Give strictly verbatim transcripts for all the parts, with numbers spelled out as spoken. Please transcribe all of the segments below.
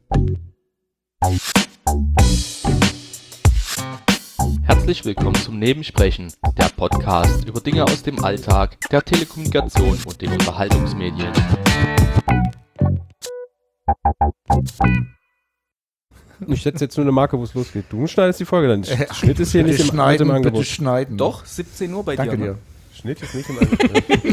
Herzlich willkommen zum Nebensprechen, der Podcast über Dinge aus dem Alltag, der Telekommunikation und den Unterhaltungsmedien. Ich setze jetzt nur eine Marke, wo es losgeht. Du schneidest die Folge dann. Der Schnitt ist hier nicht im, schneiden, im Angebot. Bitte schneiden. Doch, siebzehn Uhr bei Danke dir. dir. Ne? Schnitt ist nicht im Angebot.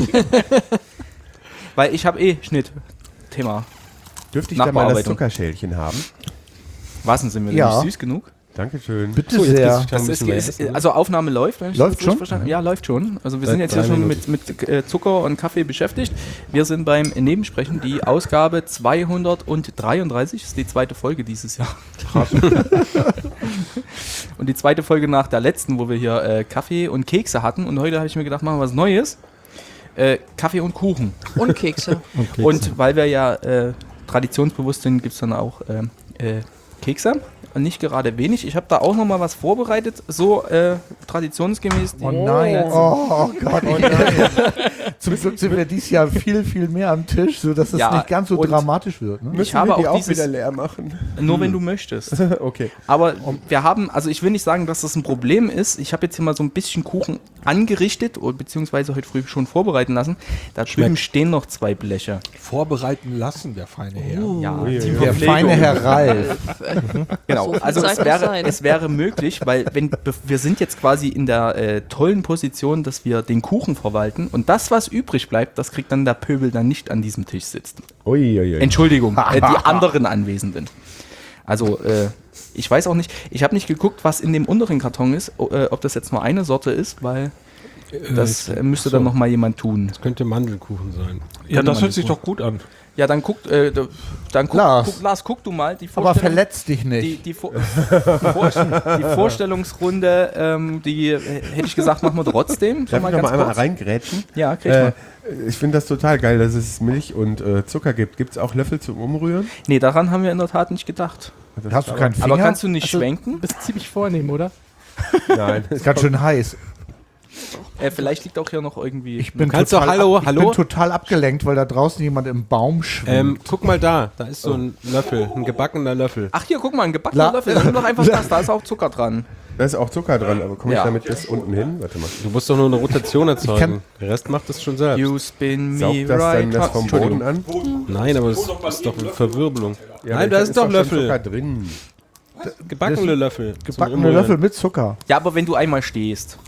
Weil ich habe eh Schnitt. Thema. Dürfte ich da mal das Nachbearbeitung. Zuckerschälchen haben? Was denn, sind wir Ja. denn nicht süß genug? Dankeschön. Bitte So, jetzt sehr. geht's- Ich kann Das ein ist, bisschen mehr ist, essen, ne? also Aufnahme läuft, wenn ich Läuft das richtig schon? verstanden habe. Ja, läuft schon. Also wir Seit sind jetzt hier drei schon Minuten. mit, mit äh, Zucker und Kaffee beschäftigt. Wir sind beim Nebensprechen, die Ausgabe zweihundertdreiunddreißig, ist die zweite Folge dieses Jahr. Und die zweite Folge nach der letzten, wo wir hier äh, Kaffee und Kekse hatten. Und heute habe ich mir gedacht, machen wir was Neues. Äh, Kaffee und Kuchen. Und Kekse. Und weil wir ja äh, traditionsbewusst sind, gibt es dann auch äh, äh, Kekse. Und nicht gerade wenig. Ich habe da auch noch mal was vorbereitet, so äh, traditionsgemäß. Oh nein. Oh, oh Gott. Oh nein. Zum Glück sind wir dieses Jahr viel, viel mehr am Tisch, sodass es Ja, nicht ganz so und dramatisch wird. Ne? Ich habe wir die auch auch dieses, wieder leer machen. nur wenn du möchtest. Okay. Aber wir haben, also ich will nicht sagen, dass das ein Problem ist. Ich habe jetzt hier mal so ein bisschen Kuchen angerichtet, oder beziehungsweise heute früh schon vorbereiten lassen. Da drüben stehen noch zwei Bleche. Vorbereiten lassen, der feine Herr. Ja, Ui, die ui, ui. Der Verpflegung. feine Herr Ralf. Genau, So viel also Zeit es muss wäre, sein. es wäre möglich, weil wenn be- wir sind jetzt quasi in der äh, tollen Position, dass wir den Kuchen verwalten und das, was übrig bleibt, das kriegt dann der Pöbel, der nicht an diesem Tisch sitzt. Ui, ui, ui. Entschuldigung, äh, die anderen Anwesenden. Also, äh, ich weiß auch nicht, ich habe nicht geguckt, was in dem unteren Karton ist, o- äh, ob das jetzt nur eine Sorte ist, weil das äh, müsste dann so. nochmal jemand tun. Das könnte Mandelkuchen sein. Ja, das man hört sich nicht doch gut an. Ja, dann guckt, äh, d- dann guck, Lars. guck, Lars, guck du mal. Die Aber Vorstellung- verletz dich Die, nicht. die, Vor Vor die Vorstellungsrunde, ähm, die äh, hätte ich gesagt, machen wir trotzdem. Darf ich mal noch mal ganz einmal kurz. reingrätschen? Ja, krieg Äh, mal. ich finde das total geil, dass es Milch und äh, Zucker gibt. Gibt es auch Löffel zum Umrühren? Nee, daran haben wir in der Tat nicht gedacht. Das Hast du keinen Finger? Aber kannst du nicht Also- schwenken? Bist ziemlich vornehm, oder? Nein. Ist ganz schön heiß. Äh, vielleicht liegt auch hier noch irgendwie... Ich bin, Kannst du total, Hallo, ab, ich Hallo? bin total abgelenkt, weil da draußen jemand im Baum schwimmt. Ähm, guck mal da. Da ist so ein Löffel. Ein gebackener Löffel. Ach hier, guck mal, ein gebackener La- Löffel. Nimm doch einfach das, da ist auch Zucker dran. Da ist auch Zucker dran, aber komme ich Ja. damit bis unten hin? Warte mal. Du musst doch nur eine Rotation erzeugen. kann- Der Rest macht das schon selbst. You spin me Saugt das right dann das hard. vom Entschuldigung. Boden an? Nein, aber das ist doch eine Verwirbelung. Ja, Nein, aber da ist doch schon Löffel. Zucker drin. Gebackene Löffel. zum Gebackene Umrühren. Löffel mit Zucker. Ja, aber wenn du einmal stehst.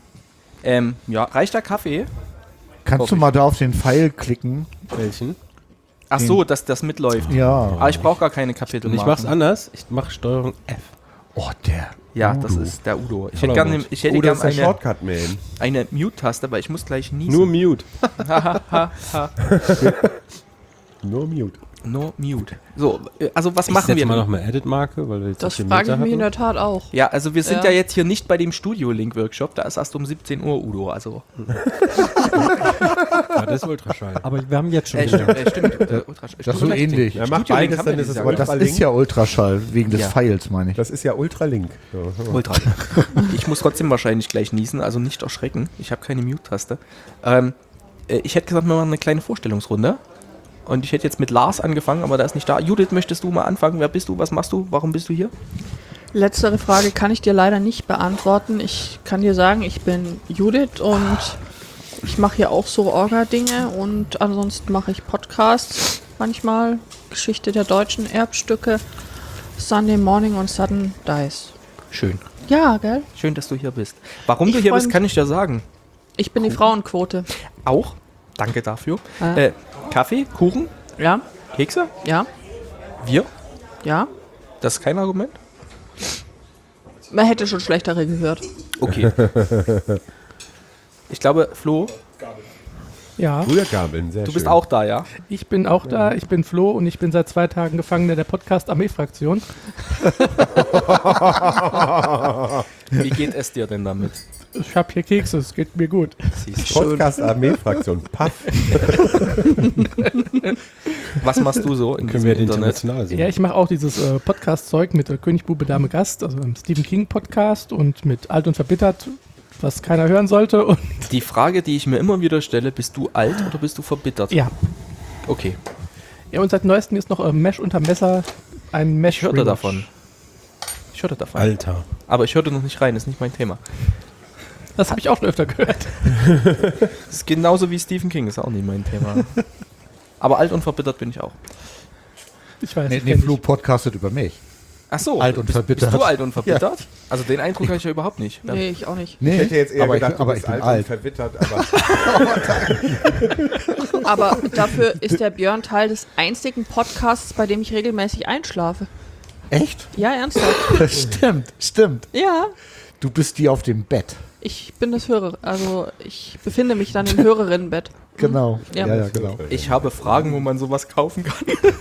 Ähm, ja, reicht der Kaffee? Kannst Hoffe du ich. mal da auf den Pfeil klicken? Welchen? Ach so, dass das mitläuft. Ja. Aber ich brauche gar keine Kapitel. Und ich mach's anders. Ich mach Steuerung F. Oh, der. Ja, das Udo. ist der Udo. Ich Hallo, hätte gerne Gut. ich hätte Oder ist gern der eine, Shortcut-Man? eine Mute-Taste, aber ich muss gleich niesen. Nur Mute. Nur Mute. No Mute. So, äh, also was Ich machen setze wir mal denn? noch mal Edit-Marke, weil wir jetzt Das so viel frage ich Meter mich in hatten. der Tat auch. Ja, also wir sind ja, Ja. jetzt hier nicht bei dem Studio-Link-Workshop, da ist erst um siebzehn Uhr, Udo. Also, Ja, das ist Ultraschall. Aber wir haben jetzt schon äh, wieder. stimmt, äh, stimmt. Äh, Ultra, Das ist so ähnlich. Ja, mach Studio-Link beides, haben wir dann ist dieses es Jahr, Aber das Ultralink. ist ja Ultraschall, wegen des Ja. Pfeils, meine ich. Das ist ja Ultralink. So, Ultra. Ich muss trotzdem wahrscheinlich gleich niesen, also nicht erschrecken. Ich habe keine Mute-Taste. Ähm, äh, ich hätte gesagt, wir machen eine kleine Vorstellungsrunde. Und ich hätte jetzt mit Lars angefangen, aber der ist nicht da. Judith, möchtest du mal anfangen? Wer bist du? Was machst du? Warum bist du hier? Letztere Frage kann ich dir leider nicht beantworten. Ich kann dir sagen, ich bin Judith und ich mache hier auch so Orga-Dinge und ansonsten mache ich Podcasts manchmal. Geschichte der deutschen Erbstücke, Sunday Morning und Sudden Dice. Schön. Ja, gell? Schön, dass du hier bist. Warum Ich du hier freu bist, mich. kann ich dir sagen. Ich bin die Frauenquote. Auch. Danke dafür. Ah. Äh, Kaffee, Kuchen, Ja, Kekse, ja, wir. ja. Das ist kein Argument. Man hätte schon schlechtere gehört. Okay. Ich glaube, Flo, Ja, Rührgabeln, sehr du schön. bist auch da, ja? ich bin auch da. Ich bin Flo und ich bin seit zwei Tagen Gefangener der Podcast-Armee-Fraktion. Wie geht es dir denn damit? Ich habe hier Kekse, es geht mir gut. Siehst du. Podcast-Armee-Fraktion. Paff. Was machst du so in Können diesem wir Internet? international sehen. Ja, ich mache auch dieses äh, Podcast-Zeug mit der König, Bube, Dame, Gast, also im Stephen King-Podcast und mit Alt und Verbittert, was keiner hören sollte. Und Die Frage, die ich mir immer wieder stelle, bist du alt oder bist du verbittert? ja. Okay. Ja, und seit neuestem ist noch äh, Mesh unter Messer Ein Mesh. Ich hörte Rematch. davon. Ich hörte davon. Alter. Aber ich hörte noch nicht rein, ist nicht mein Thema. Das habe ich auch schon öfter gehört. Das ist genauso wie Stephen King, ist auch nicht mein Thema. Aber alt und verbittert bin ich auch. Ich weiß Nee, ich nee kenn Flo dich. podcastet über mich. Ach so, Alt und bist, verbittert. Bist du alt und verbittert? Also den Eindruck habe ich ja überhaupt nicht. Nee, ich auch nicht. Nee, Ich hätte jetzt eher aber gedacht, ich, aber du ich bist bin alt, alt. und verwittert, aber Aber dafür ist der Björn Teil des einzigen Podcasts, bei dem ich regelmäßig einschlafe. Echt? Ja, ernsthaft. stimmt, stimmt. Ja, Du bist die auf dem Bett. ich bin das Hörer. Also ich befinde mich dann im Hörerinnenbett. Genau. Ja. Ja, ja, genau. Ich habe Fragen, wo man sowas kaufen kann.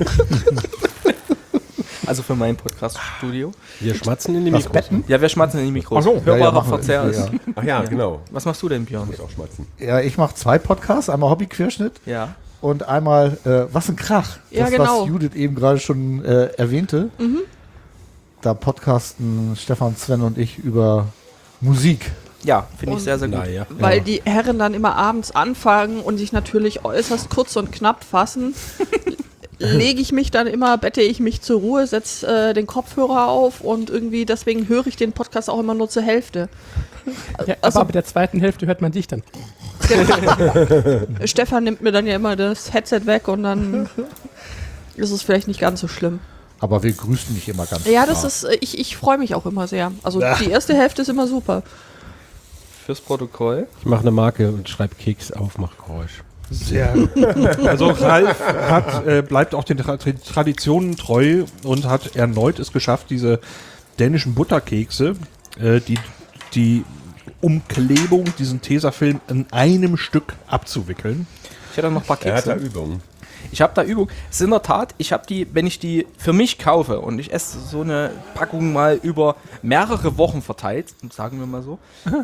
Also für mein Podcast-Studio. Wir schmatzen in die Was, Mikros. Betten? Ja, wir schmatzen in die Mikros. Ach so, ja, Hörbarer ja, machen wir. Verzehr Ja, ist. ja. ach ja, genau. Was machst du denn, Björn? Muss auch schmatzen. Ja, ich mache zwei Podcasts, einmal Hobbyquerschnitt Ja. und einmal äh, Was ein Krach. Ja, das, genau. was Judith eben gerade schon äh, erwähnte. Mhm. Da podcasten Stefan, Sven und ich über Musik. Ja, finde ich Und- sehr, sehr gut. Naja. Weil die Herren dann immer abends anfangen und sich natürlich äußerst kurz und knapp fassen, lege ich mich dann immer, bette ich mich zur Ruhe, setze äh, den Kopfhörer auf und irgendwie deswegen höre ich den Podcast auch immer nur zur Hälfte. Ja, Also- aber mit der zweiten Hälfte hört man dich dann. Stefan nimmt mir dann ja immer das Headset weg und dann ist es vielleicht nicht ganz so schlimm. Aber wir grüßen dich immer ganz Ja, das brav. ist, äh, ich, ich freue mich auch immer sehr. Also die erste Hälfte ist immer super. Fürs Protokoll. Ich mache eine Marke und schreibe Keks auf, mach Geräusch. Sehr. Also Ralf hat, äh, bleibt auch den Tra Traditionen treu und hat erneut es geschafft, diese dänischen Butterkekse, äh, die, die Umklebung, diesen Tesafilm in einem Stück abzuwickeln. Ich hätte noch ein paar Er hat da Kekse. Übungen. Ich habe da Übung. Es ist in der Tat, ich habe die, wenn ich die für mich kaufe und ich esse so eine Packung mal über mehrere Wochen verteilt, sagen wir mal so,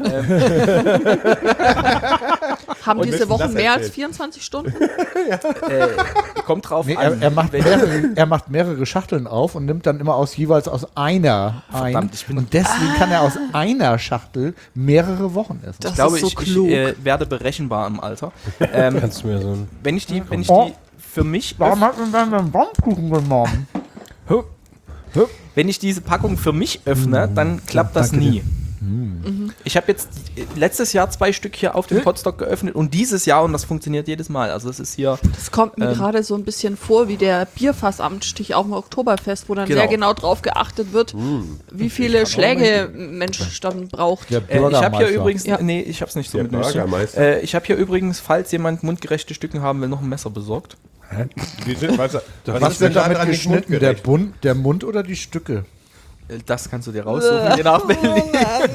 Haben Und diese müssen Wochen das mehr als erzählen. vierundzwanzig Stunden? äh, kommt drauf Nee, er, an. er, macht welche- mehrere, er macht mehrere Schachteln auf und nimmt dann immer aus jeweils aus einer ein. Verdammt, ich bin- und deswegen kann er aus einer Schachtel mehrere Wochen essen. Das ich glaube, ist so ich, klug. ich äh, werde berechenbar im Alter. Ähm, Kannst du mir so ein. wenn ich die, wenn ich Oh. die für mich, Warum hat man dann einen Baumkuchen genommen? wenn ich diese Packung für mich öffne, dann klappt das danke nie. Ich habe jetzt äh, letztes Jahr zwei Stück hier auf dem Podstock geöffnet und dieses Jahr, und das funktioniert jedes Mal. Also das ist hier, Das kommt mir Ähm. gerade so ein bisschen vor wie der Bierfassamtstich auch im Oktoberfest, wo dann Genau. sehr genau drauf geachtet wird, wie viele Schläge ein Mensch dann braucht. Der äh, ich habe hier Bürgermeister. übrigens, Ja. nee, ich habe es nicht so Der mit Nüsschen. Bürgermeister. Äh, ich habe hier übrigens, falls jemand mundgerechte Stücken haben will, noch ein Messer besorgt. Wie sind, was, Was wird daran damit nicht geschnitten? Der, mundgerecht? Bund, der Mund oder die Stücke? Äh, Das kannst du dir raussuchen, je nach Berlin.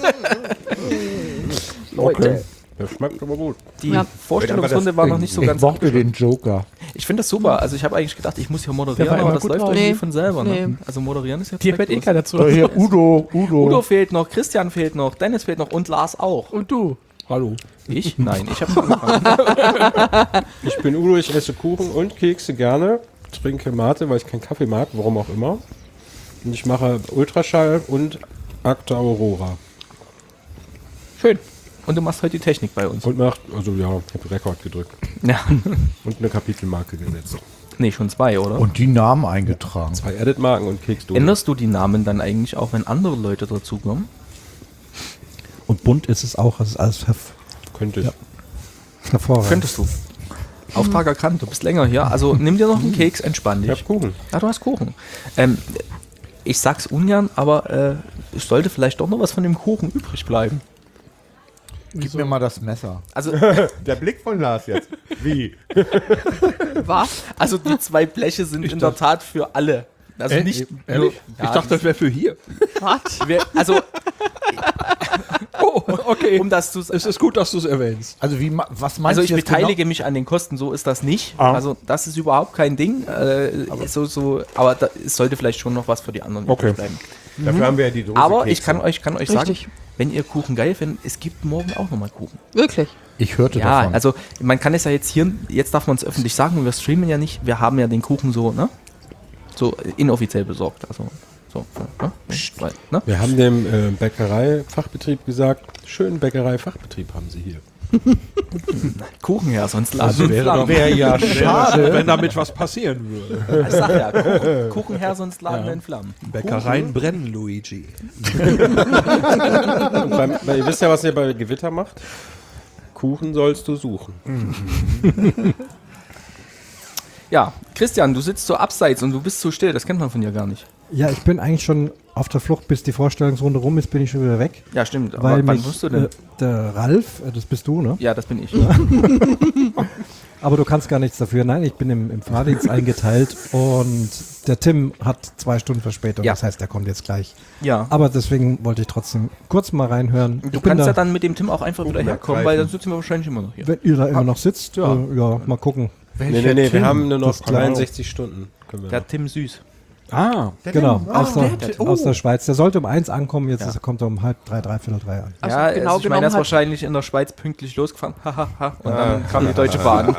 Okay. Das schmeckt aber gut. Die Ja. Vorstellungsrunde war noch nicht so ich ganz mochte den Joker. Ich finde das super. Also ich habe eigentlich gedacht, ich muss hier Der moderieren, war aber immer das gut läuft drauf. irgendwie Nee. von selber. Ne? Nee. Also moderieren ist jetzt Dir fällt eh keiner zu. So, hier Udo, Udo. Udo fehlt noch, Christian fehlt noch, Dennis fehlt noch und Lars auch. Und du? Hallo. Ich? Nein, ich habe angefangen. Ich bin Udo, ich esse Kuchen und Kekse gerne. Trinke Mate, weil ich keinen Kaffee mag, warum auch immer. Und ich mache Ultraschall und Acta Aurora. Schön. Und du machst heute die Technik bei uns. Und macht, also ja, ich habe Rekord gedrückt. Ja. Und eine Kapitelmarke gesetzt. Nee, schon zwei, oder? Und die Namen eingetragen. Zwei Edit-Marken und Keksdose. Änderst du die Namen dann eigentlich auch, wenn andere Leute dazukommen? Und bunt ist es auch, es ist alles herv Könnte ich. Ja. hervorragend. Könntest du. Auftrag erkannt, du bist länger hier. Also nimm dir noch einen Keks, entspann Ich dich. hab Kuchen. Ja, du hast Kuchen. Ähm, ich sag's ungern, aber äh, es sollte vielleicht doch noch was von dem Kuchen übrig bleiben. Gib mir mal das Messer. Also, Der Blick von Lars jetzt. Wie? Was? also die zwei Bleche sind in der Tat für alle. Also Äh, nicht ehrlich? Ja, ich dachte, das wäre für hier. Was? wir, also Oh, okay. um das zu Es ist gut, dass du es erwähnst. Also wie, ma- was meinst also ich du jetzt beteilige mich an den Kosten, so ist das nicht. Ah. Also das ist überhaupt kein Ding. Äh, so, so, aber da, es sollte vielleicht schon noch was für die anderen Okay. übrig bleiben. Dafür haben wir ja die Dose Aber Kekse. ich kann euch, kann euch sagen, Richtig. wenn ihr Kuchen geil findet, es gibt morgen auch nochmal Kuchen. Wirklich? genau? Ich hörte Ja, davon. also man kann es ja jetzt hier, jetzt darf man es öffentlich sagen, wir streamen ja nicht, wir haben ja den Kuchen so, ne? So inoffiziell besorgt. Also so, ne? So, weil, ne? Wir haben dem äh, Bäckerei-Fachbetrieb gesagt, schönen Bäckerei-Fachbetrieb haben sie hier. Kuchen her, sonst laden Also wir wäre Flammen. doch- Wäre ja Wäre, schade. wenn damit was passieren würde. Ich sag ja, Kuchen, Kuchen her, sonst laden wir in Flammen. Bäckereien brennen, Luigi. Und beim, weil ihr wisst ja, was ihr bei Gewitter macht. Kuchen sollst du suchen. Ja, Christian, du sitzt so abseits und du bist so still, das kennt man von dir gar nicht. Ja, ich bin eigentlich schon auf der Flucht, bis die Vorstellungsrunde rum ist, bin ich schon wieder weg. Ja, stimmt. Aber Weil wann mich, musst du denn? äh, der Ralf, äh, das bist du, ne? Ja, das bin ich. Aber du kannst gar nichts dafür. Nein, ich bin im, im Fahrdienst eingeteilt und der Tim hat zwei Stunden Verspätung. Ja. Das heißt, der kommt jetzt gleich. Ja. Aber deswegen wollte ich trotzdem kurz mal reinhören. Du Ich bin kannst da, ja dann mit dem Tim auch einfach wieder Kuchen herkommen, abgreifen. weil dann sitzen wir wahrscheinlich immer noch hier. wenn ihr da immer noch sitzt, ja, äh, ja mal gucken. Nee, nee, nee, wir haben nur noch Das kann dreiundsechzig Stunden. Können wir Der noch. Tim Süß. Ah, Genau, aus, der, der- oh. aus der Schweiz. Der sollte um eins ankommen, jetzt Ja. ist, kommt er um halb drei, dreiviertel drei an. Also ja, genau also ich meine, er genommen ist hat- wahrscheinlich in der Schweiz pünktlich losgefahren. Hahaha. Und dann kam die Deutsche Bahn.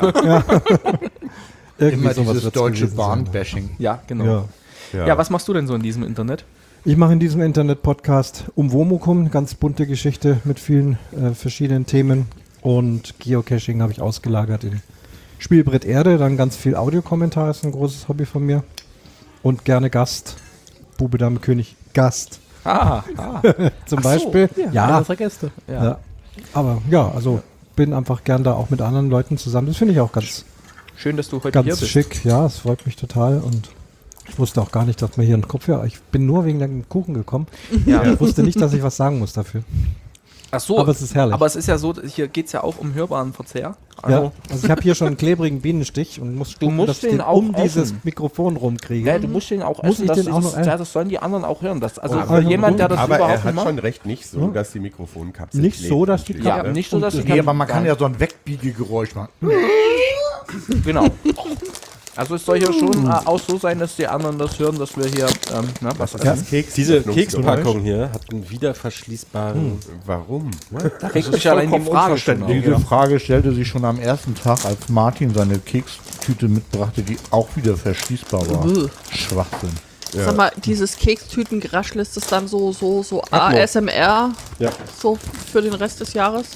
Irgendwie Immer sowas dieses wird's deutsche gewesen sein. Bahn-Bashing. Ja, genau. Ja. Ja. Ja. was machst du denn so in diesem Internet? Ich mache in diesem Internet-Podcast um Womukum, eine ganz bunte Geschichte mit vielen äh, verschiedenen Themen. Und Geocaching habe ich ausgelagert in Spielbrett Erde, dann ganz viel Audiokommentar, ist ein großes Hobby von mir. Und gerne Gast, Bube, Dame, König, Gast Ah, ah. zum Ach so, Beispiel. Ja, Ja, einer unserer Gäste. Ja. ja. Aber ja, also bin einfach gern da auch mit anderen Leuten zusammen. Das finde ich auch ganz, Schön, dass du heute hier ganz bist. schick. Ja, es freut mich total und ich wusste auch gar nicht, dass man hier einen Kopfhörer. Ich bin nur wegen dem Kuchen gekommen. Ja. Ich wusste nicht, dass ich was sagen muss dafür. Ach so, Aber es ist herrlich. aber es ist ja so, hier geht es ja auch um hörbaren Verzehr. Ja, Also, also ich habe hier schon einen klebrigen Bienenstich und muss gucken, musst dass ich den den auch um dieses essen. Mikrofon rumkriege. ja, du musst den auch Muss essen, ich dass den die auch das, noch essen? ja, das sollen die anderen auch hören. Das, also Oh, für also jemand, der das Aber er überhaupt hat nicht schon macht. recht, nicht so, Ja. dass die Mikrofonkapsel Nicht klebt so, dass die natürlich, Ja, ne? nicht so, dass ich Nee, aber man kann ja so ein Wegbiegegeräusch machen. Genau. Also es soll hier schon äh, auch so sein, dass die anderen das hören, dass wir hier, ähm, na, was Das ist Keks Diese Öffnungsgeräusch. Kekspackung hier hat einen wieder verschließbaren. Warum? da regt mich allein die Frage schon auf. Diese Frage stellte sich schon am ersten Tag, als Martin seine Kekstüte mitbrachte, die auch wieder verschließbar war. Bäh. Schwachsinn. Sag mal, dieses Kekstütengeraschel, ist das dann so, so, so A S M R Ja. so für den Rest des Jahres?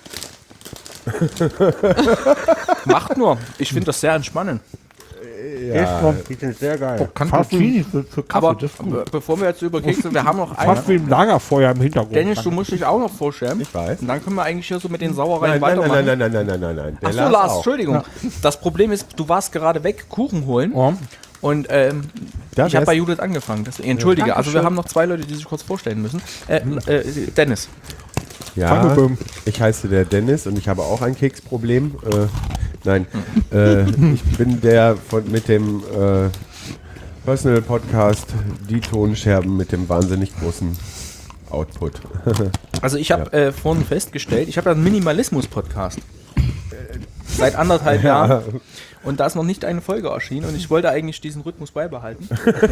Macht nur. Ich finde das sehr entspannend. Ja, die sind sehr geil. Cappuccini für, für Kaffee, Aber das ist gut. be- bevor wir jetzt über Kekse, wir haben noch einen. fast wie ein Lagerfeuer im Hintergrund. Dennis, du musst dich auch noch vorstellen. Ich weiß. Und dann können wir eigentlich hier so mit den Sauereien Nein, nein, weitermachen. nein, nein, nein, nein, nein, nein, nein. Der Ach so, Lars, auch. Entschuldigung. Das Problem ist, du warst gerade weg, Kuchen holen. Und ähm, Da ich habe wär's- bei Judith angefangen. Das, entschuldige, also wir Dankeschön. haben noch zwei Leute, die sich kurz vorstellen müssen. Äh, äh, Dennis. Ja, ich heiße der Dennis und ich habe auch ein Keksproblem. Äh, nein, äh, ich bin der von, mit dem äh, Personal Podcast Die Tonscherben mit dem wahnsinnig großen Output. Also ich habe äh, vorhin festgestellt, ich habe ja einen Minimalismus-Podcast. Seit anderthalb Jahren. Und da ist noch nicht eine Folge erschienen und ich wollte eigentlich diesen Rhythmus beibehalten.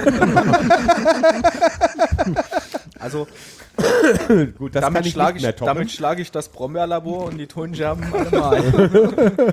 Also Gut, das damit kann ich schlage nicht ich, mehr toppen. damit schlage ich das Brombeerlabor und die Tonscherben allemal.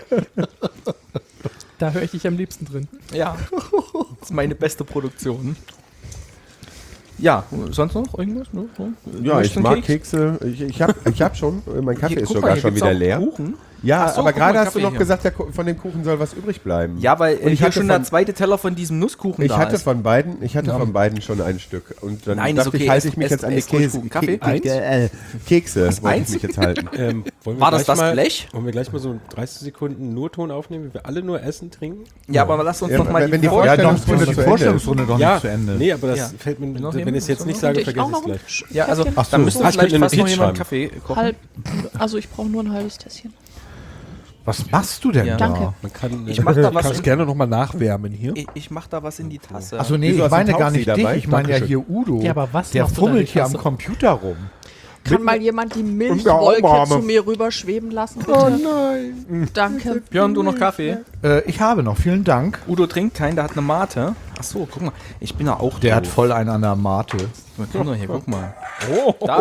Da höre ich dich am liebsten drin. Ja, das ist meine beste Produktion. Ja, sonst noch irgendwas? Ne? So? Ja, Möchtest ich du einen mag Keks? Kekse. Ich, ich habe ich hab schon. Mein Kaffee Hier, ist guck sogar mal, hier schon gibt's wieder auch leer. Kuchen. Ja, Ach so, aber guck mal, gerade hast du Kaffee noch hier. gesagt, der, Ku- von dem Kuchen soll was übrig bleiben. Ja, weil Und äh, ich hier hatte schon der von- zweite Teller von diesem Nusskuchen Ich da hatte ist. von beiden, ich hatte Ja. von beiden schon ein Stück. Und dann Nein, ist dachte okay. ich, halte ich Esst- mich jetzt an die esst ruhig Käse. Kuchen. Kaffee? Ke- Ke- äh, Kekse wollte ich eins? mich jetzt halten. Ähm, wollen wir War das gleich das mal, Blech? Wollen wir gleich mal so dreißig Sekunden nur Ton aufnehmen, wie wir alle nur essen, trinken? Ja, aber lass uns Ja, doch mal wenn die die Vor Ja, Vorstellungsrunde doch, zu die Ende Vorstellungsrunde doch ja, nicht zu Ende. nee, aber das Ja. fällt mir, Noch wenn jemand? ich es jetzt nicht Und sage, ich vergesse auch ich es noch? gleich. Ja, also Ach so. dann müsste Ah, ich vielleicht könnte eine fast noch Notiz jemand schreiben. Kaffee kochen. Halb, also ich brauche nur ein halbes Tässchen. Was machst du denn Ja. da? Danke. Man kann, Ich mach da Du was kannst in, gerne nochmal nachwärmen hier. ich, ich mach da was in die Tasse. Achso, nee, Wieso, ich hast du meine einen gar nicht Tauchi dich, dabei? ich meine ja Dankeschön. hier Udo. Ja, aber was der machst du da fummelt nicht? hier am Hast du- Computer rum. Kann mal jemand die Ja, Milchwolke Arme. zu mir rüberschweben lassen, bitte? Oh nein. Danke. Björn, du noch Kaffee? Äh, ich habe noch, vielen Dank. Udo trinkt keinen, der hat eine Mate. Ach so, guck mal, ich bin ja auch Der hat doof. voll einen an der Mate. Guck mal hier, guck mal. Oh. Da.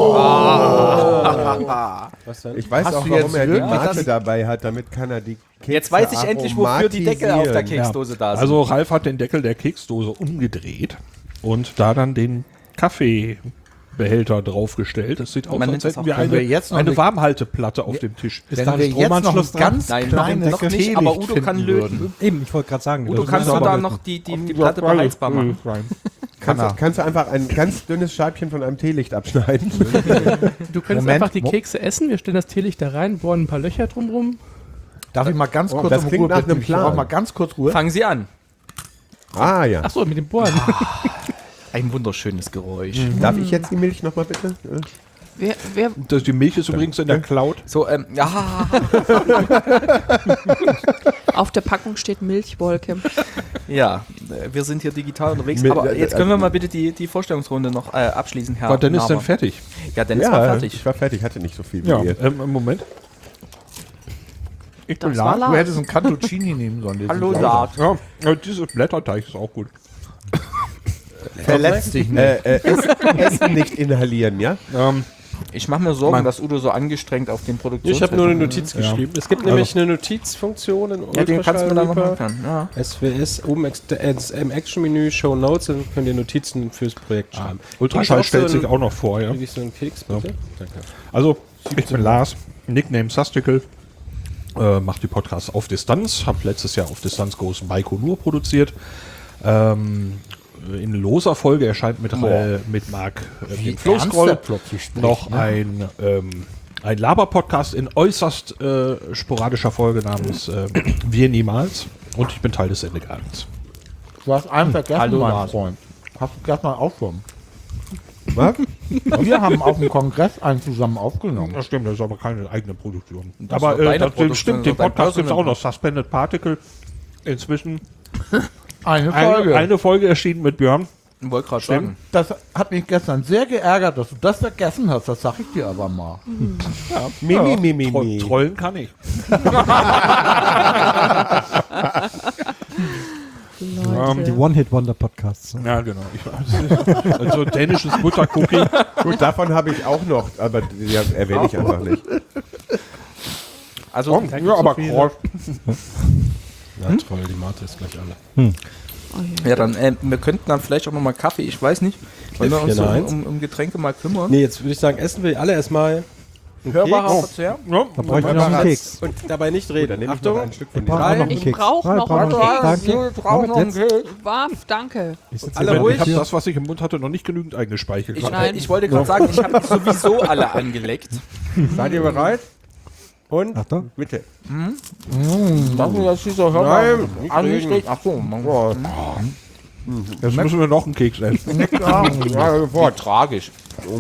Ah. was denn? Ich weiß Hast auch, du warum jetzt er die wirklich Mate das- dabei hat, damit kann er die Kekse Jetzt weiß ich endlich, wofür die Deckel auf der aromatisieren. Keksdose da sind. Also Ralf hat den Deckel der Keksdose umgedreht und da dann den Kaffee Warmbehälter draufgestellt. Das sieht aus, Man als nennt das hätten auch- wir Wenn wir eine, jetzt noch eine eine- Warmhalteplatte auf dem Tisch. Ist Wenn da ein wir jetzt noch ein Stromanschluss dran? ganz Nein, kleines noch nicht, aber Udo Teelicht kann finden löten. würden. Eben, ich wollte gerade sagen. Udo, das kannst du müssen wir da aber- noch die, die, die Platte beheizbar machen? Kannst, du, kannst du einfach ein ganz dünnes Scheibchen von einem Teelicht abschneiden? Du könntest Moment, einfach die Mo- Kekse essen, wir stellen das Teelicht da rein, bohren ein paar Löcher drumrum. Darf ich mal ganz kurz das um klingt Ruhe nach bitten? einem Ich Plan. brauche mal ganz kurz Ruhe. Fangen Sie an. Ah ja. Achso, mit dem Bohren. Ein wunderschönes Geräusch. Darf ich jetzt die Milch nochmal bitte? Äh, Wer, wer, Das, die Milch ist übrigens in der Cloud. So, ähm, ja, auf der Packung steht Milchwolke. ja, äh, wir sind hier digital unterwegs. Mit- aber äh, jetzt äh, können wir mal bitte die, die Vorstellungsrunde noch äh, abschließen, Herr War Dennis Naber. denn fertig? Ja, Dennis ja, war fertig. ich war fertig, hatte nicht so viel wie Ja, ihr. ähm, im Moment. Ich Das bin war Lars. Lars. Du hättest einen Cantuccini nehmen sollen. der Hallo, sieht Lars. Ja, ja, dieses Blätterteig ist auch gut. aus. Verletzt dich nicht. Äh, äh, Essen, Essen nicht inhalieren, ja? Ähm, Ich mache mir Sorgen, Mann. dass Udo so angestrengt auf den Produktions... Ich habe nur eine Notiz geschrieben. Es gibt nämlich eine Notizfunktion in Ja, den kannst du mir dann noch Ultraschall erklären. Ja. S W S, oben ex- äh, im Action-Menü, Show Notes, dann könnt ihr Notizen fürs Projekt schreiben. Ultraschall Krieg ich auch stellt so sich ein- auch noch vor, ja. Krieg ich so einen Keks, bitte? Danke. Also, ich bin Lars, Nickname Sastikel, äh, mache die Podcasts auf Distanz, habe letztes Jahr auf Distanz Goes Maiko nur produziert. Ähm, in loser Folge erscheint mit, äh, mit Marc äh, Wie dem Flowscroll ernst der plötzlich spricht, noch ne? ein, ähm, ein Laber-Podcast in äußerst äh, sporadischer Folge namens äh, Wir Niemals, und ich bin Teil des Sendegartens. Du hast einen vergessen, Hallo, mein Lars. Freund. Hast du gleich mal aufgenommen? Was? Wir haben auf dem Kongress einen zusammen aufgenommen. Das stimmt, das ist aber keine eigene Produktion. Das aber war deine äh, das Produktion, stimmt, das den war dein Podcast gibt es auch Personal. noch. Suspended Particle. Inzwischen Eine eine, Folge. eine Folge erschienen mit Björn. Ich wollte gerade sagen. Das hat mich gestern sehr geärgert, dass du das vergessen hast. Das sag ich dir aber mal. Mimi, Mimi, Tro Mimi. Trollen kann ich. Leute. Die One-Hit-Wonder-Podcasts. Ja, genau. Ich, also dänisches Buttercookie. Gut, davon habe ich auch noch, aber die erwähne ich einfach nicht. Also, Ja, aber Kroll. Ja, toll, die Mate ist gleich alle. ja, dann, äh, wir könnten dann vielleicht auch nochmal Kaffee, ich weiß nicht. Wollen wir uns so Käffchen um, um, um Getränke mal kümmern? Nee, jetzt würde ich sagen, essen wir alle erstmal einen Hörbarer Keks Verzehr? Ja, Da bräuchte ich noch einen Keks. und dabei nicht Dann reden. nehme ich noch Achtung, ein Stück von Ich brauche dir. auch noch einen Ich Keks. brauch Ja, ich noch brauch einen Danke. Moment, jetzt. Warf, danke. Ich sitze Alle hier ruhig. ich habe hier. das, was ich im Mund hatte, noch nicht genügend eingespeichert. Ich, Nein. äh, ich wollte gerade sagen, ich habe sowieso alle angeleckt. Seid ihr bereit? Und Achtung. bitte. Das ist jetzt dieser Hörbarer. Angesteckt. Ach so, man, Jetzt müssen wir noch einen Keks essen. Ja, sofort. tragisch.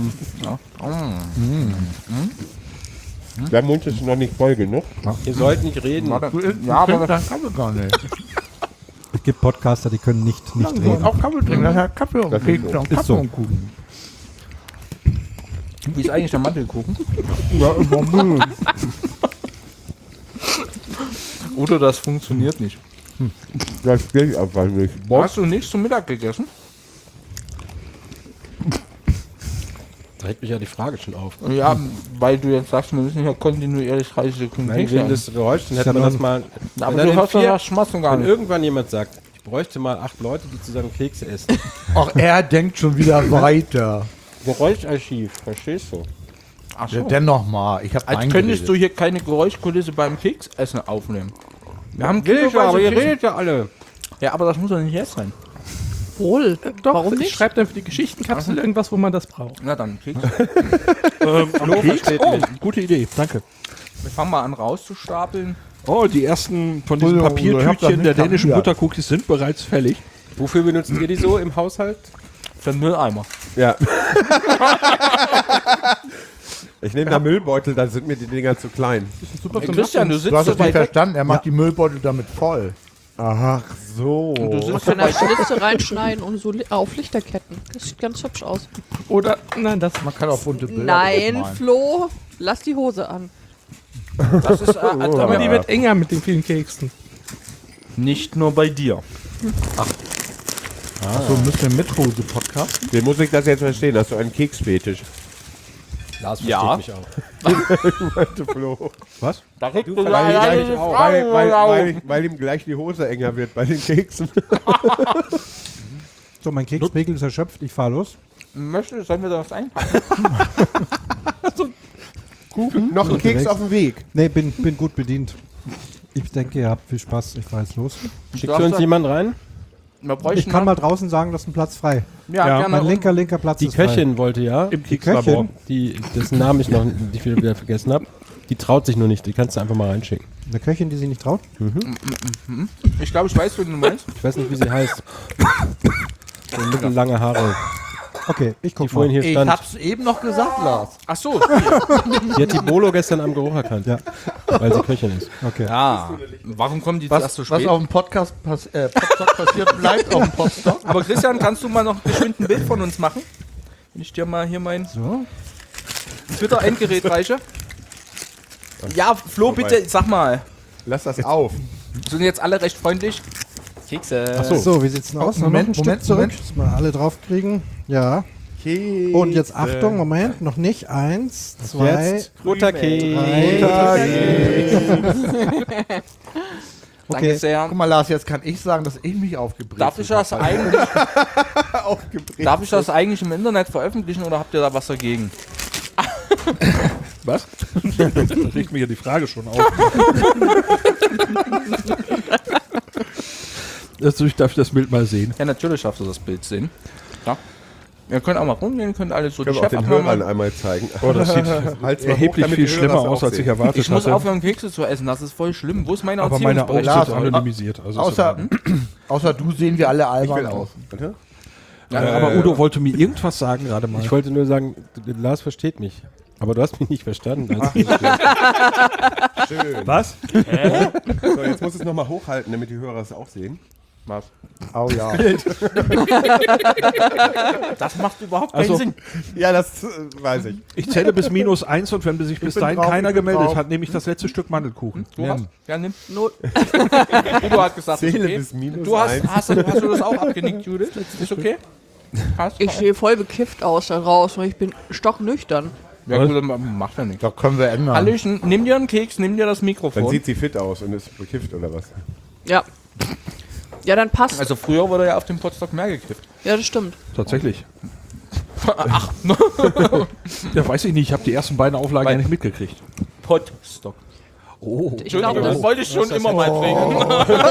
Der Mund ist noch nicht voll genug. ihr sollt nicht reden. Ja, aber das kann man gar nicht. Es gibt Podcaster, die können nicht, nicht reden. Auch Kaffee trinken. Das hat Kaffee und Keks und Ist Kaffee so. und Kuchen. Wie ist eigentlich der Mandelkuchen? Ja, immer Müll. Oder das funktioniert nicht. Das geht einfach nicht. Hast du nichts zum Mittag gegessen? Da regt mich ja die Frage schon auf. Ja, weil du jetzt sagst, wir müssen ja kontinuierlich dreißig Sekunden Nein, Keks wegen essen. des Geräuschs, dann Ist hätte ja man nur das mal... Aber wenn dann du in hast doch vier- das Schmatzen gar Wenn nicht. irgendwann jemand sagt, ich bräuchte mal acht Leute, die zusammen Kekse essen. Auch er denkt schon wieder weiter. Geräuscharchiv, verstehst du? Ach Ja, dennoch mal. Ich habe Als könntest du hier keine Geräuschkulisse beim Keksessen aufnehmen. Wir haben kiloweise Kekse- ja alle. Ja, aber das muss doch nicht jetzt sein. Wohl. Doch, Warum ich nicht? schreibe dann für die Geschichtenkapsel irgendwas, wo man das braucht. Na dann, Keks. ähm, am Flo Keks? versteht Oh, mich. gute Idee, danke. Wir fangen mal an rauszustapeln. Oh, die ersten von diesen Entschuldigung, ich hab das Papiertütchen nicht der dänischen kapiert. Buttercookies sind bereits fällig. Wofür benutzt ihr die so im Haushalt? Für den Mülleimer. Ja. Ich nehme da Müllbeutel, da sind mir die Dinger zu klein. Super Hey, zum Christian, du Nachdenken. sitzt Du hast so es nicht weit weg. verstanden. Er macht die Müllbeutel damit voll. Ach so. Du sitzt so Kann er weit weg. Schlitze reinschneiden und so li- auf Lichterketten. Das sieht ganz hübsch aus. Oder, nein, das Man kann auch bunte Bilder Nein, drauf malen. Flo, lass die Hose an. Das ist äh, aber die wird enger mit den vielen Keksen. nicht nur bei dir. Achso, müssen wir mit Hose Podcast? Wie muss ich das jetzt verstehen? Hast du einen Keksfetisch? Lars versteht Ja. mich auch. Flo. Was? Da regt du Weil, gleich weil, weil, weil, weil, weil ihm gleich die Hose enger wird bei den Keksen. So, mein Kekspegel ist erschöpft. Ich fahre los. Möchte, sollen wir da was einpacken? Kuchen? Noch ein Keks auf dem Weg. Nee, bin, bin gut bedient. Ich denke, ihr habt viel Spaß. Ich fahr jetzt los. Schickt für uns jemand rein? Wir Ich bräuchten kann noch- mal draußen sagen, dass ein Platz frei. Ja, Ja, gerne. Mein linker, linker Platz Die ist frei. Köchin wollte ja, Im Die Kekslabor. Köchin? die, dessen Namen ich noch nicht wieder vergessen habe, die traut sich nur nicht. Die kannst du einfach mal reinschicken. Eine Köchin, die sich nicht traut? Ich glaube, ich weiß, wen du meinst. Ich weiß nicht, wie sie heißt. So mittellange Haare. Okay, ich Die guck vorhin mal. hier Ich stand. hab's eben noch gesagt, Lars. Ach so. Die hat die Bolo gestern am Geruch erkannt. Ja. Weil sie Köchin ist. Okay. Ja. Warum kommen die Was, erst so was spät? auf dem Podcast pass äh, Podstock passiert, bleibt auf dem Podstock. Aber Christian, kannst du mal noch geschwind ein Bild von uns machen? Wenn ich dir mal hier mein So. Twitter-Endgerät reiche. Ja, Flo, bitte, sag mal. Lass das auf. Sind jetzt alle recht freundlich? Kekse. So. wie sieht's denn aus? Moment, noch ein Stück Moment, zurück, Moment. dass wir alle draufkriegen. Ja. Kekse. Und jetzt Achtung, Moment, noch nicht. Eins, zwei, Jetzt Butterkeks. drei. Danke Okay. sehr. Guck mal, Lars, jetzt kann ich sagen, dass ich mich aufgebrezelt Darf ich das habe. eigentlich, Aufgebrezelt. darf ich das eigentlich im Internet veröffentlichen oder habt ihr da was dagegen? Was? Da regt mir ja die Frage schon auf. Also ich darf das Bild mal sehen. Ja, natürlich darfst du das Bild sehen. Ja. Ihr könnt auch mal rumgehen, könnt alle so Können die wir auch den Hörern Chefaufnahme. einmal zeigen. Oh, das sieht Halt's mal hoch, erheblich damit viel die Hörer schlimmer das auch aus, als ich sehen. erwartet Ich muss hatte. aufhören, Kekse zu essen, das ist voll schlimm. Wo ist meine Aber meine Augen Erziehungsberechtigung? sind anonymisiert. Also ist Außer, in außer du sehen wir alle Ich albern will aus. auch. Warte. Ordnung. Äh, aber Udo wollte mir irgendwas sagen gerade mal. Ich wollte nur sagen, d- Lars versteht mich. Aber du hast mich nicht verstanden. Als Schön. Was? So, jetzt muss es nochmal hochhalten, damit die Hörer es auch sehen. Was? Oh ja. Das macht überhaupt keinen Also- Sinn. Ja, das äh, weiß ich. Ich zähle bis minus eins und wenn sich bis bin dahin drauf, keiner ich bin gemeldet drauf. hat, nehme ich das letzte Stück Mandelkuchen. Du Ja. hast? Ja, nimm. Not. Udo hat gesagt, ist Zähle okay. bis minus Du hast, eins. hast, du, hast du das auch abgenickt, Judith? Ist okay? Hast du? Ich sehe voll bekifft aus da draußen und ich bin stocknüchtern. Ja, gut, dann macht ja nichts. Da können wir ändern. Hallöchen, nimm dir einen Keks, nimm dir das Mikrofon. Dann sieht sie fit aus und ist bekifft oder was? Ja. Ja, dann passt. Also früher wurde ja auf dem Potstock mehr gekifft. Ja, das stimmt. Tatsächlich. Ach. Ja, weiß ich nicht. Ich habe die ersten beiden Auflagen ja nicht mitgekriegt. Potstock. Oh. Ich glaube, das das wollte ich schon immer mal bringen.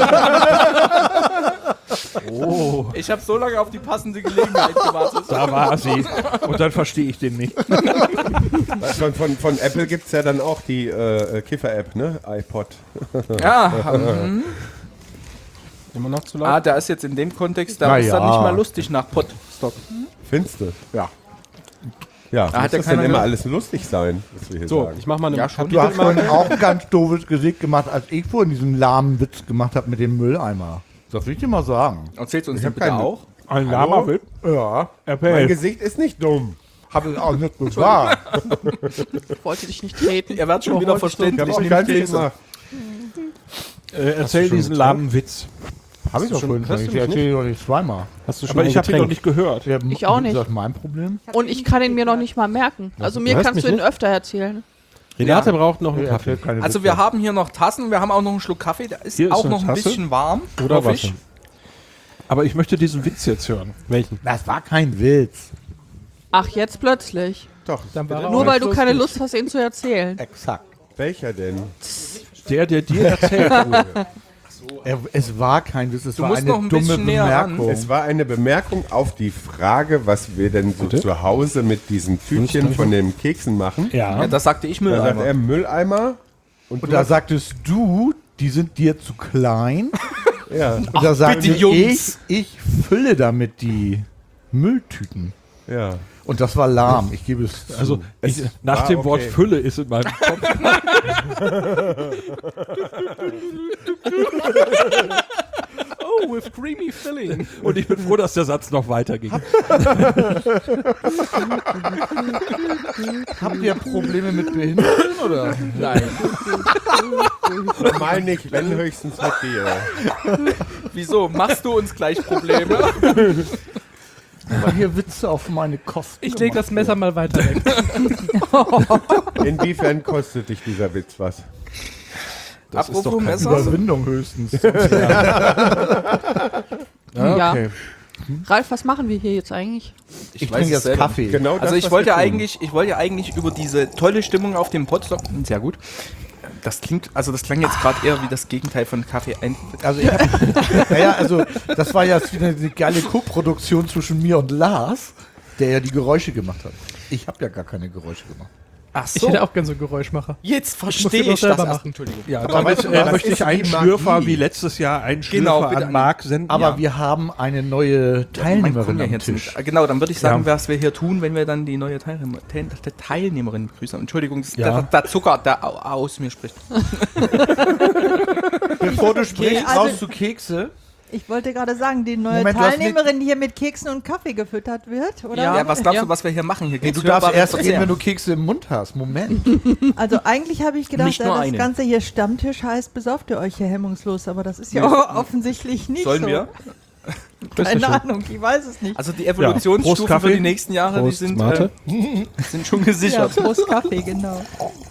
Oh. Ich habe so lange auf die passende Gelegenheit gewartet. Da war sie. Und dann verstehe ich den nicht. Von, von, von Apple gibt es ja dann auch die äh, Kiffer-App, ne? iPod. Ja, mhm. Immer noch zu laut? Ah, da ist jetzt in dem Kontext, da Na ist dann ja. nicht mal lustig nach Potstock. Findest du? Ja. Ja, hat muss ja das denn keiner immer gehört. alles lustig sein, was wir hier So, sagen? ich mach mal eine Ja, schon. Du hast vorhin Kapitelmarke. auch ein ganz doofes Gesicht gemacht, als ich vorhin diesen lahmen Witz gemacht habe mit dem Mülleimer. Das will ich dir mal sagen. Erzählst du uns Ich den hab bitte keinen- auch? Ein Hallo? Lama will. Ja. Mein Appell. Gesicht ist nicht dumm. Habe ich auch nicht gesagt. Ich wollte dich nicht treten. Ihr werdet schon wieder Ich verständlich. habe auch Nimm ganz viel Kekse. gemacht. Äh, erzähl diesen lahmen Witz. Habe ich doch vorhin schon. hast du Ich mich erzähle doch nicht zweimal. Hast du schon Aber ich ein habe ihn noch Getränk? nicht gehört. Ja, Ich auch nicht. Ist das mein Problem? Und ich kann ihn mir noch nicht mal merken. Also mir hörst kannst mich du ihn nicht? öfter erzählen. Renate braucht noch einen Ich Kaffee. erzähle keine Also Witze. wir haben hier noch Tassen, wir haben auch noch einen Schluck Kaffee, der ist Hier ist auch eine noch ein Tasse. bisschen warm. Oder hoffe ich. Wasser. Aber ich möchte diesen Witz jetzt hören. Welchen? Das war kein Witz. Ach, jetzt plötzlich. Doch, Dann war er Nur auch weil du keine lustig. Lust hast, ihn zu erzählen. Exakt. welcher denn? Der, der dir erzählt wurde. Er, es war kein Witz, es Du war musst eine noch ein dumme bisschen näher ran. Bemerkung. Es war eine Bemerkung auf die Frage, was wir denn so zu Hause mit diesen Tütchen von den Keksen machen. Ja, Ja. das sagte ich Da sagt Mülleimer. er Mülleimer. Und, Und du da hast- sagtest du, die sind dir zu klein. ja, Und da sagte bitte, ich, Jungs. ich fülle damit die Mülltüten. ja. Und das war lahm, ich gebe es zu. Also ich, nach war dem Wort okay. Fülle ist in meinem Kopf. Oh, with creamy filling. Und ich bin froh, dass der Satz noch weiterging. Habt ihr Probleme mit Behinderten oder? Nein. Normal nicht, wenn höchstens mit dir. Wieso? Machst du uns gleich Probleme? Weil hier Witze auf meine Kosten. Ich lege das Messer mal weiter weg. Inwiefern kostet dich dieser Witz was? Das ist Apropos doch kein Messer. Überwindung höchstens. Ja. Okay. Ralf, was machen wir hier jetzt eigentlich? Ich, weiß trinke es jetzt selber. Kaffee. Genau das, Also ich was wollte wir tun. eigentlich, ich wollte ja eigentlich über diese tolle Stimmung auf dem Potsdam, sehr gut. Das klingt, also das klang jetzt gerade eher wie das Gegenteil von Kaffee ein. Also ich hab, naja, also das war ja wieder eine geile Co-Produktion zwischen mir und Lars, der ja die Geräusche gemacht hat. Ich habe ja gar keine Geräusche gemacht. Ach Ich hätte auch gerne so einen Geräuschmacher. jetzt muss verstehe den ich doch das. selber erst. machen. Entschuldigung. Ja, Aber damit weißt du, äh, das möchte ist ich einen die Schlürfer Magie. wie letztes Jahr einen Schlürfer Genau, bitte an Marc senden. Aber Ja. wir haben eine neue Man Teilnehmerin kommt ja am jetzt Tisch. nicht. Genau, dann würde ich sagen, Ja. was wir hier tun, wenn wir dann die neue Teilnehmer, Teil, der Teilnehmerin begrüßen. Entschuldigung, das ist Ja. der, der Zucker, der au- aus mir spricht. Bevor du sprichst, also- brauchst du Kekse. Ich wollte gerade sagen, die neue Moment, du hast Teilnehmerin, die hier mit Keksen und Kaffee gefüttert wird, oder? Ja, was glaubst Ja. du, was wir hier machen? Hier Nee, geht's du darfst hörbar erst ins reden, wenn Verzehr. du Kekse im Mund hast. Moment. Also eigentlich habe ich gedacht, Nicht äh, nur das eine. Ganze hier Stammtisch heißt, besauft ihr euch hier hemmungslos, aber das ist ja Nee. offensichtlich nicht Sollen so. wir? Keine Ahnung, ich weiß es nicht. Also die Prost, Evolutionsstufen für Kaffee. die nächsten Jahre, Prost, die sind, Mate. äh, sind schon Ja, gesichert. Prost Kaffee, genau.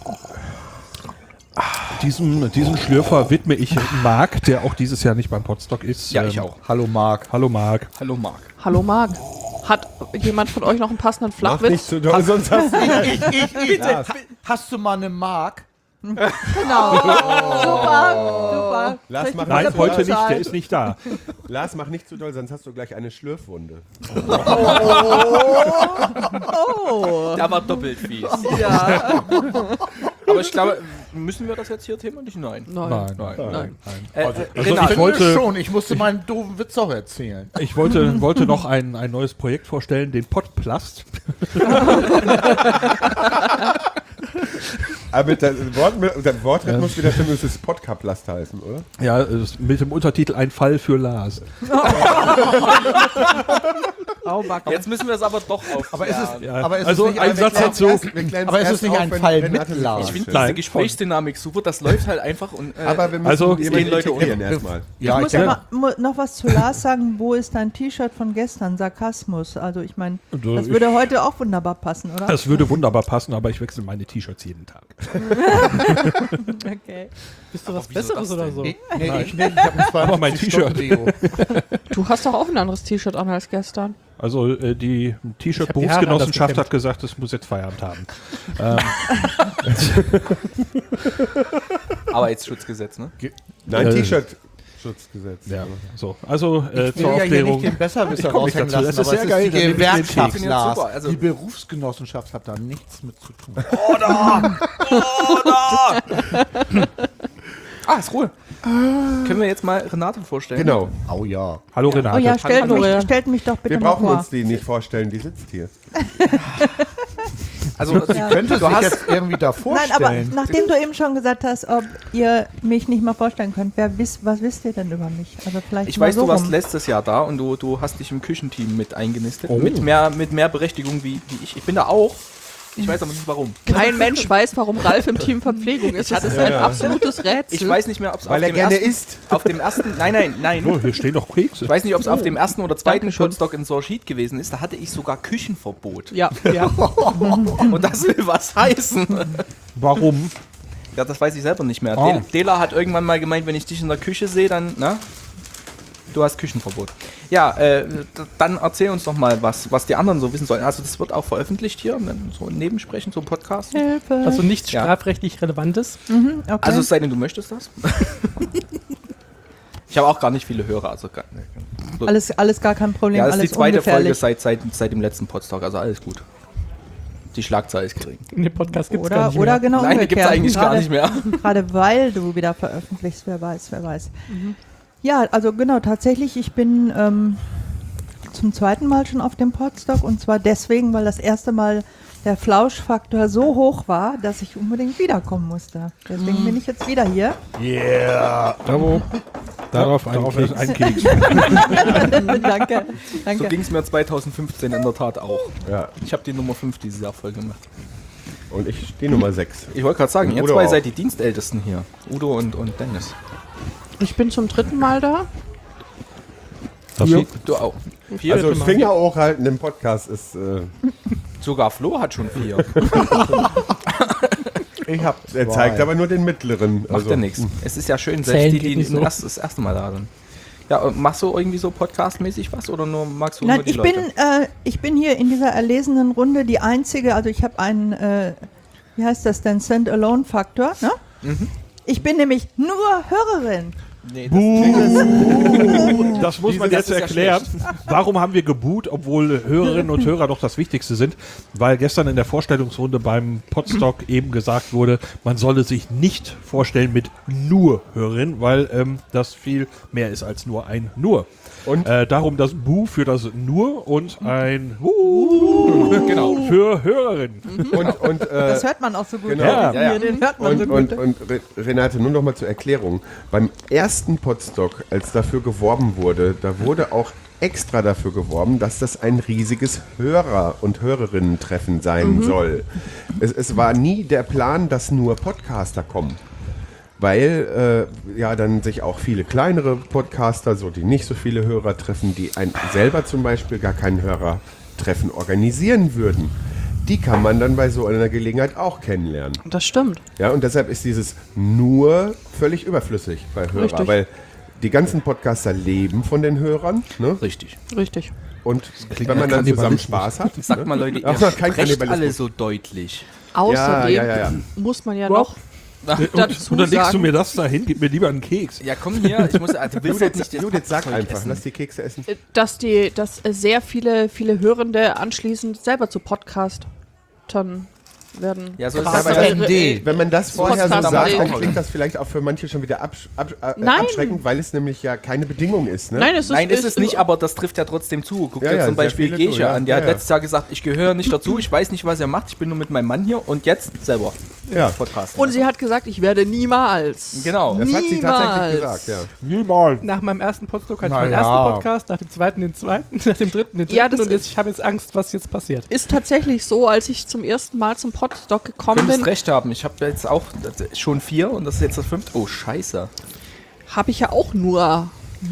Diesen, diesen Schlürfer widme ich Marc, der auch dieses Jahr nicht beim Podstock ist. Ja, ich Ähm, auch. Hallo Marc. Hallo Marc. Hallo Marc. Hallo Marc. Hat jemand von euch noch einen passenden Mach nicht Flachwitz? zu doll, sonst hast du... Ich, ich, bitte. Hast du mal eine Mark? Genau. Super, super. Lars, Soll ich mach die Nein, Kasse heute nicht, bezahlen? der ist nicht da. Lars, mach nicht zu doll, sonst hast du gleich eine Schlürfwunde. Oh. Der war doppelt fies. Ja. Aber ich glaube, müssen wir das jetzt hier thematisieren? Nein. Nein. Nein, Nein. nein. Äh, Also Renate, ich wollte- schon. Ich musste meinen doofen Witz auch erzählen. Ich wollte, wollte noch ein, ein neues Projekt vorstellen, den Podplast. Aber der, Wort, der Wortrhythmus wieder stimmen, es ist Podcaplast heißen, oder? Ja, es- mit dem Untertitel Ein Fall für Lars. jetzt müssen wir es aber doch auf. Aber ist es, Ja. aber ist Also es nicht ein ein, Satz wir dazu. klären's- wir klären's Aber ist es erst nicht auf, ein wenn Fall Renate mit sich Lars? Ich finde Nein. diese Gesprächsdynamik super, das läuft halt einfach und äh, Aber wir müssen Also- die gehen Leute integrieren unter. erstmal. Ja, Ich muss ich aber mu- noch was zu Lars sagen. Wo ist dein T-Shirt von gestern? Sarkasmus. Also ich meine, Also das ich- würde heute auch wunderbar passen, oder? Das würde wunderbar passen, aber ich wechsle meine T-Shirts jeden Tag. Okay. Bist du was wieso Besseres das oder denn? so? Nee, nee, ich, nee, ich habe ein Aber mein T-Shirt. Deo. Du hast doch auch ein anderes T-Shirt an als gestern. Also äh, die Ich hab die Haare T-Shirt-Berufsgenossenschaft anders hat gesagt, es muss jetzt Feierabend haben. Arbeitsschutzgesetz, ne? Nein, Äh, T-Shirt-Schutzgesetz. Ja, so. Also äh, Ich will zur ja hier Aufklärung. nicht den Besserwisser Ich komm nicht raushängen dazu, lassen, das ist aber sehr es geil, ist dann die nehme ich den Gewerkschaft, Keks. Lars. Super, also- Die Berufsgenossenschaft hat da nichts mit zu tun. Ah, ist Ruhe. Können wir jetzt mal Renate vorstellen? Genau. Oh ja. Hallo Renate. Oh ja, stellt Hallo, mich, Lorena. stellt mich doch bitte Wir mal brauchen vor. uns die nicht vorstellen, die sitzt hier. Also, Könnte du sich hast, jetzt irgendwie da Nein, aber vorstellen. nachdem du eben schon gesagt hast, ob ihr mich nicht mal vorstellen könnt, wer wisst, was wisst ihr denn über mich? Also vielleicht ich mal weiß, so du warst rum. letztes Jahr da und du, du hast dich im Küchenteam mit eingenistet. Oh. Mit, mehr, mit mehr Berechtigung wie, wie ich. Ich bin da auch. Ich weiß aber nicht warum. Kein Mensch weiß, warum Ralf im Team Verpflegung ist. Das ist ein absolutes Rätsel. Ich weiß nicht mehr, ob es auf Weil er dem gerne ersten, isst. auf dem ersten, nein, nein, nein. Oh, hier stehen doch Kekse. Ich weiß nicht, ob es auf dem ersten oder zweiten Dankeschön. Podstock in Sorschid gewesen ist. Da hatte ich sogar Küchenverbot. Ja, ja. Und das will was heißen. Warum? Ja, das weiß ich selber nicht mehr. Oh. Del- Dela hat irgendwann mal gemeint, wenn ich dich in der Küche sehe, dann, na, du hast Küchenverbot. Ja, äh, d- dann erzähl uns doch mal, was, was die anderen so wissen sollen. Also das wird auch veröffentlicht hier, ne, so ein Nebensprechen, so ein Podcast. Hilfe. Also nichts Ja. strafrechtlich Relevantes. Mhm, okay. Also es sei denn, du möchtest das. Ich habe auch gar nicht viele Hörer. Also gar, so. alles, alles gar kein Problem, Ja, das ist alles die zweite Folge ungefährlich. seit, seit, seit dem letzten Podstock, also alles gut. Die Schlagzahl ist gering. In dem Podcast gibt es gar Oder, nicht oder mehr. genau Nein, die gibt es umgekehrt. eigentlich gar Gerade- nicht mehr. Gerade weil du wieder veröffentlichst, wer weiß, wer weiß. Ja, also genau, tatsächlich, ich bin ähm, zum zweiten Mal schon auf dem Podstock und zwar deswegen, weil das erste Mal der Flauschfaktor so hoch war, dass ich unbedingt wiederkommen musste. Deswegen bin ich jetzt wieder hier. Darauf, darauf ein Darauf Keks. ist ein Keks. Danke. So Danke. ging es mir zwanzig fünfzehn in der Tat auch. Ja. Ich habe die Nummer fünf dieses Jahr voll gemacht. Und ich die Nummer sechs. Ich wollte gerade sagen, ihr Udo zwei auch. seid die Dienstältesten hier. Udo und, und Dennis. Ich bin zum dritten Mal da. Ja. Du auch. Vier? Also Finger hochhalten im Podcast ist... Äh, Sogar Flo hat schon vier. Ich hab er zwei. zeigt aber nur den mittleren. Macht also, ja nichts. Es ist ja schön, Zählen selbst die, geht die nicht so. erst, das erste Mal da sind. Ja, und machst du irgendwie so podcastmäßig was oder nur magst du Nein, nur die ich Leute? bin, äh, ich bin hier in dieser erlesenen Runde die Einzige, also ich habe einen, äh, wie heißt das denn, Stand-Alone-Faktor, ne? Mhm. Ich bin nämlich nur Hörerin. Nee, Buh. Das muss man Diese- jetzt das ist ja erklären. Warum haben wir geboot, obwohl Hörerinnen und Hörer doch das Wichtigste sind? Weil gestern in der Vorstellungsrunde beim Podstock eben gesagt wurde, man solle sich nicht vorstellen mit nur Hörerin, weil ähm, das viel mehr ist als nur ein Nur. Und? Äh, darum das Bu für das Nur und ein Hu genau, für Hörerin. Und, und, äh, Das hört man auch so gut. genau. Ja, ja, ja. Hier, den hört man so Und, gut. und, und Re- Renate, nur noch mal zur Erklärung. Beim ersten Podstock, als dafür geworben wurde, da wurde auch extra dafür geworben, dass das ein riesiges Hörer- und Hörerinnen-Treffen sein soll. Es, es war nie der Plan, dass nur Podcaster kommen. Weil äh, ja dann sich auch viele kleinere Podcaster, so die nicht so viele Hörer treffen, die ein, selber zum Beispiel gar kein Hörertreffen organisieren würden. Die kann man dann bei so einer Gelegenheit auch kennenlernen. Das stimmt. Ja, und deshalb ist dieses nur völlig überflüssig bei Hörer, Richtig. weil die ganzen Podcaster leben von den Hörern, ne? Richtig. Richtig. Und wenn man dann zusammen Spaß hat, Sag ne? mal Leute, ihr Ach, kein sprecht Kannibalismus. alle so deutlich. Außerdem ja, ja, ja. muss man ja Wow. noch Und, dazu und dann legst du sagen, mir das dahin, gib mir lieber einen Keks. Ja, komm hier, ich muss, also, du willst halt Judith, nicht das Judith sag Packzeug einfach, essen. lass die Kekse essen. dass die, dass äh, sehr viele, viele Hörende anschließend selber zu Podcastern werden. Ja, so ist Was das für bei ein D. Wenn man das vorher so Podcast sagt, am dann Ende. klingt das vielleicht auch für manche schon wieder absch ab äh, Nein. abschreckend, weil es nämlich ja keine Bedingung ist. Ne? Nein, es ist, Nein, ist es nicht, aber das trifft ja trotzdem zu. Guck Ja, dir ja, zum sehr Beispiel viele Gesche tun, ja. an. Der Ja, hat ja. letztes Jahr gesagt, ich gehöre nicht dazu, ich weiß nicht, was er macht, ich bin nur mit meinem Mann hier und jetzt selber Ja. Podcast. Und sie hat gesagt, ich werde niemals. Genau. Das hat sie tatsächlich Niemals. gesagt, ja. Niemals. Nach meinem ersten Podstock hatte ich Na meinen ja. ersten Podcast, nach dem zweiten den zweiten, nach dem dritten den dritten Ja, das und jetzt, ist- ich habe jetzt Angst, was jetzt passiert. Ist tatsächlich so, als ich zum ersten Mal zum Podstock gekommen Könntest bin, recht haben. Ich habe jetzt auch das- schon vier und das ist jetzt das fünfte. Oh, scheiße. habe ich ja auch nur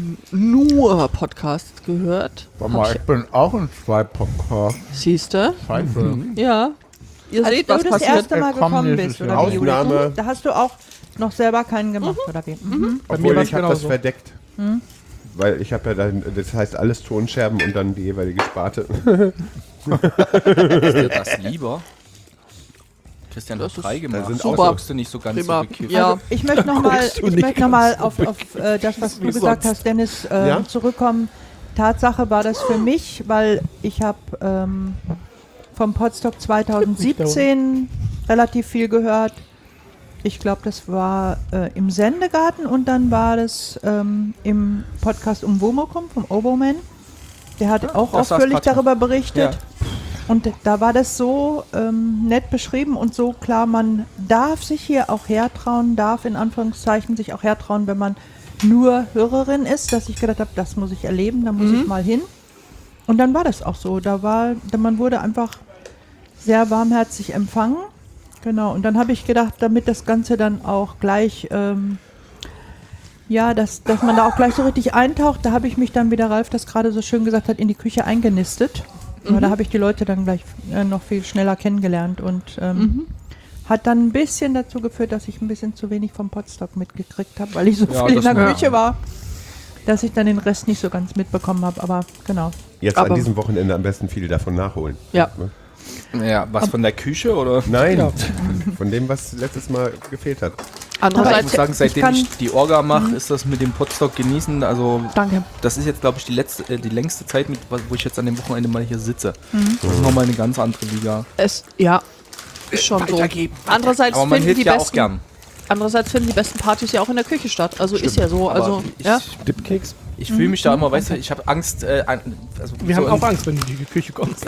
nur Podcast gehört. Warte mal, ich bin auch in zwei Podcasts. Siehst du? Scheiße. Ja. Ihr Als seht, du was das passiert. erste Mal Er kommt gekommen nächstes bist, oder Jahr. wie, Judith? Aufnahme. Da hast du auch noch selber keinen gemacht, oder wie? Mhm. Bei Obwohl mir war's ich habe das genauso. verdeckt. Weil ich habe ja dann, das heißt alles Tonscherben und dann die jeweilige Sparte. Ist dir das lieber? Christian Das hat ist- drei gemacht. sind Super. auch- Guckst du nicht so ganz Prima. so gekifft. Ja. Also ich möchte nochmal Guckst du ich nicht möchte noch mal ganz auf, auf äh, das, was du Wie gesagt sonst. hast, Dennis, äh, Ja? zurückkommen. Tatsache war das für mich, weil ich habe ähm, vom Podstock zwanzig siebzehn relativ viel gehört. Ich glaube, das war äh, im Sendegarten und dann war das ähm, im Podcast um Womokum vom Oboman. Der hat auch das war's ausführlich Katja. darüber berichtet. Ja. Und da war das so ähm, nett beschrieben und so klar, man darf sich hier auch hertrauen, darf in Anführungszeichen sich auch hertrauen, wenn man nur Hörerin ist, dass ich gedacht habe, das muss ich erleben, da muss ich mal hin. Und dann war das auch so. Da war, da man wurde einfach sehr warmherzig empfangen. Genau. Und dann habe ich gedacht, damit das Ganze dann auch gleich, ähm, ja, dass, dass man da auch gleich so richtig eintaucht, da habe ich mich dann, wie der Ralf das gerade so schön gesagt hat, in die Küche eingenistet. Aber da habe ich die Leute dann gleich äh, noch viel schneller kennengelernt und ähm, hat dann ein bisschen dazu geführt, dass ich ein bisschen zu wenig vom Podstock mitgekriegt habe, weil ich so Ja, viel in das der war- Küche war, dass ich dann den Rest nicht so ganz mitbekommen habe. Aber genau. Jetzt Aber- an diesem Wochenende am besten viel davon nachholen. Ja. Ja, was von der Küche oder? Nein, von dem, was letztes Mal gefehlt hat. Ich Andererseits, muss sagen, seitdem kann- ich, die Orga mache, ist das mit dem Podstock genießen. Also Danke. das ist jetzt, glaube ich, die letzte, äh, die längste Zeit, mit, wo ich jetzt an dem Wochenende mal hier sitze. Das ist nochmal eine ganz andere Liga. es, ja, ist schon so. Weitergeben. Andererseits Aber man finden hilft die ja auch besten, gern. andererseits finden die besten Partys ja auch in der Küche statt. Also ist ja so. Aber Also ich, ja. Dipkeks. ich fühle mich da immer, weißt du, ich habe Angst. Äh, an, also Wir so haben auch in- Angst, wenn du in die Küche kommst.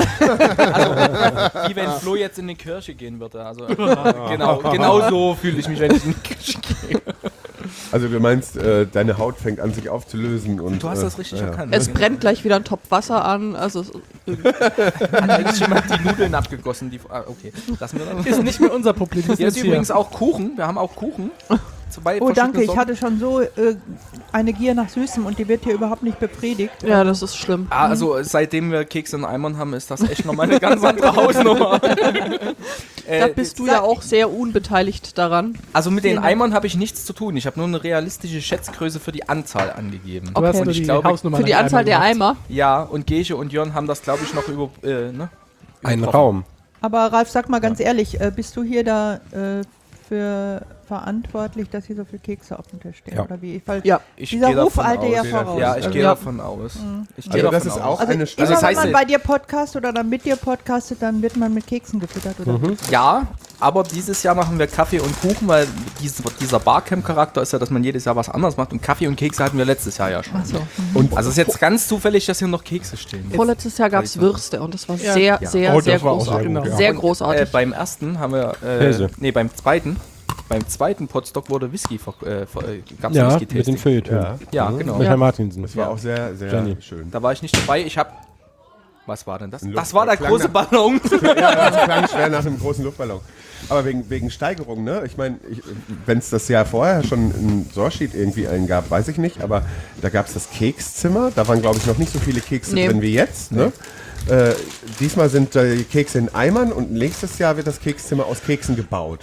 Also, wie wenn Flo jetzt in die Kirche gehen würde. Also, genau, genau so fühle ich mich, wenn ich in die Kirche gehe. Also du meinst, äh, deine Haut fängt an sich aufzulösen und... Du hast äh, das richtig ja. erkannt. Es brennt gleich wieder ein Topf Wasser an. Also es- Hat eigentlich jemand die Nudeln abgegossen? Die, ah, okay, lassen wir das. Ist nicht mehr unser Problem. das Hier ist jetzt übrigens auch Kuchen. Wir haben auch Kuchen. zwei Oh, danke. verschiedene Ich Sorten. hatte schon so äh, eine Gier nach Süßem und die wird hier überhaupt nicht befriedigt. Ja, das ist schlimm. Ah, also seitdem wir Kekse in Eimern haben, ist das echt nochmal eine ganz andere Hausnummer. Da äh, bist du ja auch sehr unbeteiligt daran. also mit den Vielen Dank. Eimern habe ich nichts zu tun. Ich habe nur eine realistische Schätzgröße für die Anzahl angegeben. Du hast Okay. nur ich die glaube, Hausnummer Für die nach Anzahl der gemacht. Eimer. Ja, und Gesche und Jörn haben das, glaube ich, noch über... Äh, ne? Ein übertroffen. Raum. Aber Ralf, sag mal ganz ehrlich, äh, bist du hier da äh, für verantwortlich, dass hier so viele Kekse auf dem Tisch stehen? Ja. Oder wie? Weil Ja. Ich dieser gehe Ruf davon eilte ja aus. voraus. Ja, ich gehe Ja. davon aus. Ich gehe Also davon das ist aus. auch Also eine immer, Also das heißt, wenn äh, man bei dir podcastet oder dann mit dir podcastet, dann wird man mit Keksen gefüttert, oder? Ja, aber dieses Jahr machen wir Kaffee und Kuchen, weil dies, dieser Barcamp-Charakter ist ja, dass man jedes Jahr was anderes macht. Und Kaffee und Kekse hatten wir letztes Jahr ja schon. Ach so. Und Also es ist jetzt ganz zufällig, dass hier noch Kekse stehen. Vorletztes Jahr gab es Würste und das war Ja. sehr, Ja. sehr, Oh, das sehr war auch sehr großartig. gut, ja. Sehr Und, großartig. Äh, beim ersten haben wir, äh, Käse. nee, beim zweiten, beim zweiten Podstock wurde Whisky, ver äh, ver äh, gab's Ja, Whisky mit den Feuilleton. Ja. Ja, genau. Mit Ja. Herrn Martinsen. das war Ja. auch sehr, sehr Jenny. schön. Da war ich nicht dabei. Ich habe, was war denn das? Ein Das war der Luftballon. große Ballon. Ja, das klang schwer nach einem großen Luftballon. Aber wegen, wegen Steigerung, ne? Ich meine, wenn es das Jahr vorher schon ein Sourceheet irgendwie einen gab, weiß ich nicht. Aber da gab es das Kekszimmer. Da waren, glaube ich, noch nicht so viele Kekse Nee. drin wie jetzt. Ne? Äh, diesmal sind äh, die Kekse in Eimern und nächstes Jahr wird das Kekszimmer aus Keksen gebaut.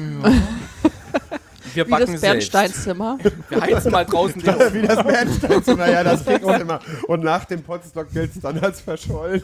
Wir Wie backen das selbst. Bernsteinzimmer. Wir heizen mal draußen den Wie das Bernsteinzimmer, ja, das Kekszimmer. Und nach dem Podstock gilt es dann als verschollen.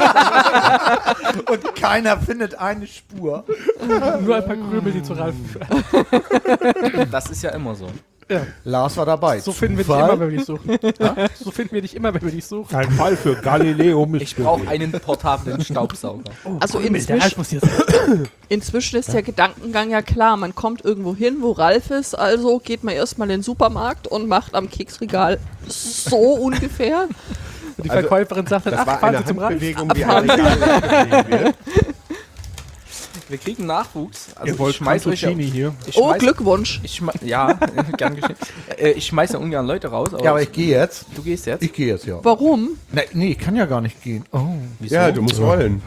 Und keiner findet eine Spur. Nur ein paar Krümel, die zu Ralf. Das ist ja immer so. Lars war dabei. So finden wir dich Zufall? immer, wenn wir dich suchen. Ja? So finden wir dich immer, wenn wir dich suchen. Ein Fall für Galileo Ich brauche einen portablen Staubsauger. Also Der inzwischen, Ralf muss hier sein. inzwischen ist der Gedankengang ja klar. Man kommt irgendwo hin, wo Ralf ist, also geht man erstmal in den Supermarkt und macht am Keksregal so ungefähr. Und die Also, Verkäuferin sagt dann, Das ach, war fahren eine Sie zum Ralf. Handbewegung, wie ein Regal wird. Wir kriegen Nachwuchs. Also Ihr wollt schmeiß euch ja, Cantuccini hier. ich Oh, schmeiß- Glückwunsch. Ich schmeiß, ja, gern geschehen. Äh, ich schmeiße ungern Leute raus, aber, Ja, aber ich gehe jetzt. du gehst jetzt. Ich gehe jetzt, ja. Warum? Nee, nee, ich kann ja gar nicht gehen. Oh. Wieso? Ja, du musst rollen.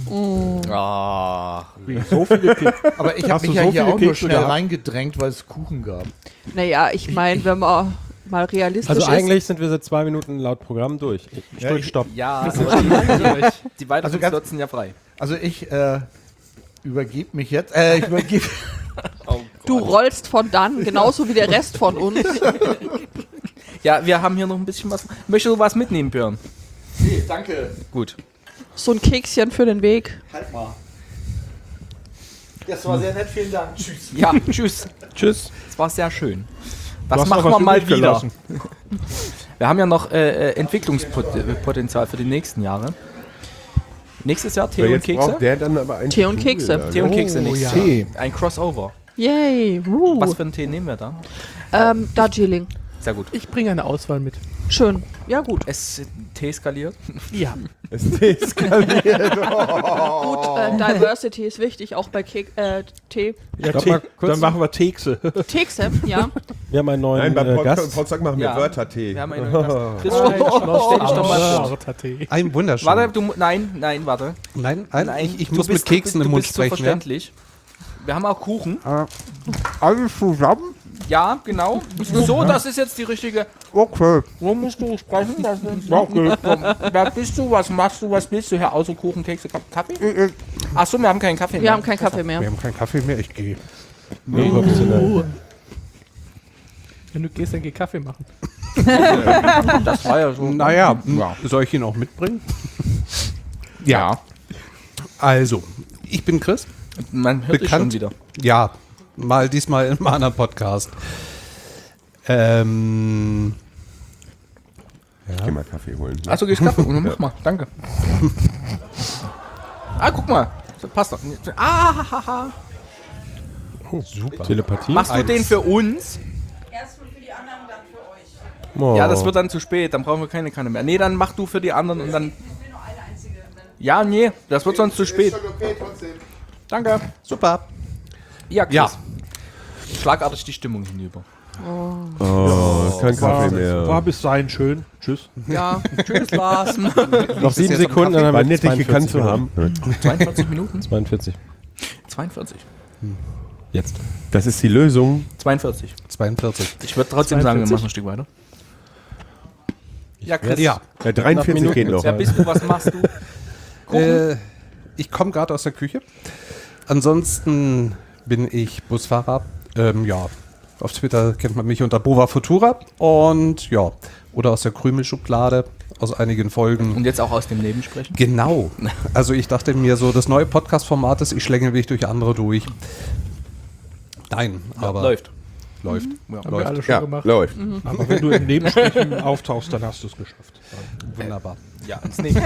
Ah, So viele Kekse. Aber ich habe Hast mich du ja so hier viele auch nur Kekse schnell gehabt? reingedrängt, weil es Kuchen gab. Naja, ich meine, wenn man mal realistisch Also ist. eigentlich sind wir seit zwei Minuten laut Programm durch. Ich Ja, drück ich- Stopp. ja, Das ist schon lange durch. die weiteren Also ganz- Slots sind ja frei. Also ich äh, übergebe mich jetzt. Äh, ich übergebe. Oh Du rollst von dann, genauso wie der Rest von uns. Ja, wir haben hier noch ein bisschen was. Möchtest du was mitnehmen, Björn? Nee, danke. Gut. So ein Kekschen für den Weg. Halt mal. Das war sehr nett, vielen Dank. Tschüss. Ja, tschüss. Tschüss. Es war sehr schön. Du Das hast noch machen wir was mal übrig wieder. gelassen. Wir haben ja noch äh, äh, Entwicklungspotenzial für die nächsten Jahre. Nächstes Jahr Tee Aber und jetzt Kekse. braucht der dann aber einen Tee und Stuhl Kekse. da, Tee ne? und Kekse nächstes ja. Jahr. Ein Crossover. Yay. Uh. Was für einen Tee nehmen wir da? Ähm, Darjeeling. Sehr gut. Ich bringe eine Auswahl mit. Schön. Ja, gut. Es Tee skaliert. Ja. Es deeskaliert. Gut, äh, Diversity ist wichtig, auch bei Kek äh, Tee. Ja, Stopp Te mal kurz. dann machen wir Tekse. Tekse, ja. Wir haben einen neuen Nein, beim äh, Podcast, Gast. Podcast machen wir Ja. Wörtertee. Wir haben einen Gast. Chris, stell dich doch mal vor. Schwarzer-Tee. Ein wunderschön. Warte, du, mu- nein, nein, warte. Nein, ein, Nein, ich, ich du muss bist- mit Keksen du, im du Mund bist so sprechen. Ja? verständlich. Wir haben auch Kuchen. Alles zusammen? Ja, genau. So, das ist jetzt die richtige. Okay. Wo musst du sprechen? Das ist Wer bist du? Was machst du? Was willst du hier? Außer Kuchen, Kekse, Ka- Kaffee? Achso, wir haben keinen Kaffee mehr. Wir haben keinen Kaffee mehr. Wir haben keinen Kaffee mehr, ich gehe. Nee, professionell. Wenn du gehst, dann geh Kaffee machen. Das war ja so. Naja, ja. Soll ich ihn auch mitbringen? Ja. Also, ich bin Chris. Man hört dich schon Bekannt. wieder. Ja, mal diesmal in meiner Podcast. Ähm, Ich geh mal Kaffee holen. Ne? Achso, gehst Kaffee? Und mach mal, danke. Ah, guck mal. Das passt doch. Ah, haha. Super. Telepathie. Machst du den für uns? Erstmal für die anderen, dann für euch. Oh. Ja, das wird dann zu spät. Dann brauchen wir keine Kanne mehr. Nee, dann mach du für die anderen und dann. Ja, nee, das wird sonst zu spät. Okay, trotzdem. Danke. super. Ja, Chris. Ja. Schlagartig die Stimmung hinüber. Oh, kein Kaffee War mehr. bis dahin schön. Tschüss. Ja, tschüss, Lars. Noch sieben jetzt Sekunden, dann haben War wir nett, dich gekannt zweiundvierzig zu haben. zweiundvierzig Minuten? zweiundvierzig. zweiundvierzig. Jetzt. Das ist die Lösung. zweiundvierzig. zweiundvierzig. Ich würde trotzdem sagen, wir machen ein Stück weiter. Ja, Chris. Ja. Ja, dreiundvierzig geht noch. Wer bist du, was machst du? Äh, ich komme gerade aus der Küche. Ansonsten bin ich Busfahrer. Ähm, ja, auf Twitter kennt man mich unter Bova Futura. Und ja, oder aus der Krümelschublade, aus einigen Folgen. Und jetzt auch aus dem Leben sprechen? Genau. Also ich dachte mir so, das neue Podcast-Format ist, ich schlänge mich durch andere durch. Nein, aber... Läuft. Läuft. Ja, haben wir läuft. alle schon Ja, gemacht. läuft. Aber wenn du im Nebensprechen auftauchst, dann hast du es geschafft. Wunderbar. Ja, ins Leben.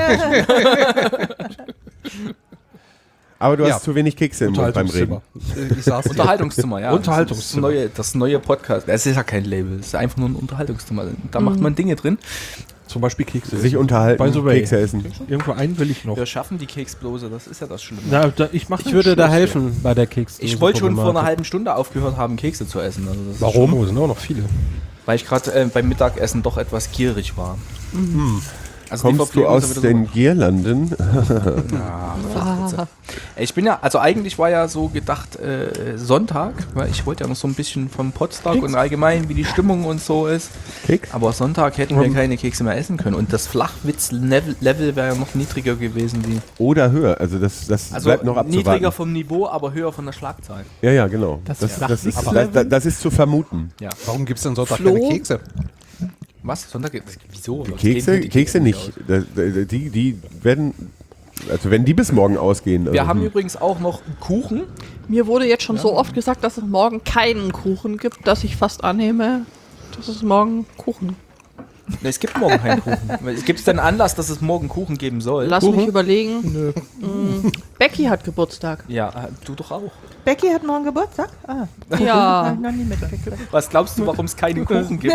Aber du Ja. hast zu wenig Kekse im Mund beim Reden. Unterhaltungszimmer. Ich saß hier. Unterhaltungszimmer, ja. Unterhaltungszimmer. Das, neue, das neue Podcast. Es ist ja kein Label, es ist einfach nur ein Unterhaltungszimmer. Da macht man Dinge drin. Zum Beispiel Kekse. Sich essen. unterhalten, By the way. Kekse essen. Irgendwo einen will ich noch. Wir schaffen die Keksblose, das ist ja das Schlimme. Na, da, ich mach Ich würde da helfen bei der Keks. Ich wollte schon vor einer halben Stunde aufgehört haben, Kekse zu essen. Also das ist Warum? schon- Oh, sind auch noch viele. Weil ich gerade äh, beim Mittagessen doch etwas gierig war. Also die Kommst du Verpflegung ist aus ja wieder den Gierlanden? so- Ja, Flachwitze. Ich bin ja, also eigentlich war ja so gedacht äh, Sonntag, weil ich wollte ja noch so ein bisschen vom Potsdam und allgemein, wie die Stimmung und so ist. Keks? Aber Sonntag hätten wir keine Kekse mehr essen können. Und das Flachwitz-Level wäre ja noch niedriger gewesen wie. Oder höher. Also das, das Also bleibt noch abzuwarten. niedriger vom Niveau, aber höher von der Schlagzahl. Ja, ja, genau. Das Das, das, ist, Flachwitz-Level? das, das ist zu vermuten. Ja. Warum gibt es denn Sonntag Flo? keine Kekse? Was? Sonntag? Das- Wieso? Was Kekse, gehen die Kekse nicht. aus? Da- da- Die, die werden, also wenn die bis morgen ausgehen. Wir also, haben hm. übrigens auch noch Kuchen. Mir wurde jetzt schon so oft gesagt, dass es morgen keinen Kuchen gibt, dass ich fast annehme, dass es morgen Kuchen. Ne, Es gibt morgen keinen Kuchen. Gibt es denn Anlass, dass es morgen Kuchen geben soll? Lass mich überlegen. Mm, Becky hat Geburtstag. Ja, äh, du doch auch. Becky hat morgen Geburtstag? Ah, Ja, hab ich noch nie mitgekriegt. Was glaubst du, warum es keinen Kuchen gibt?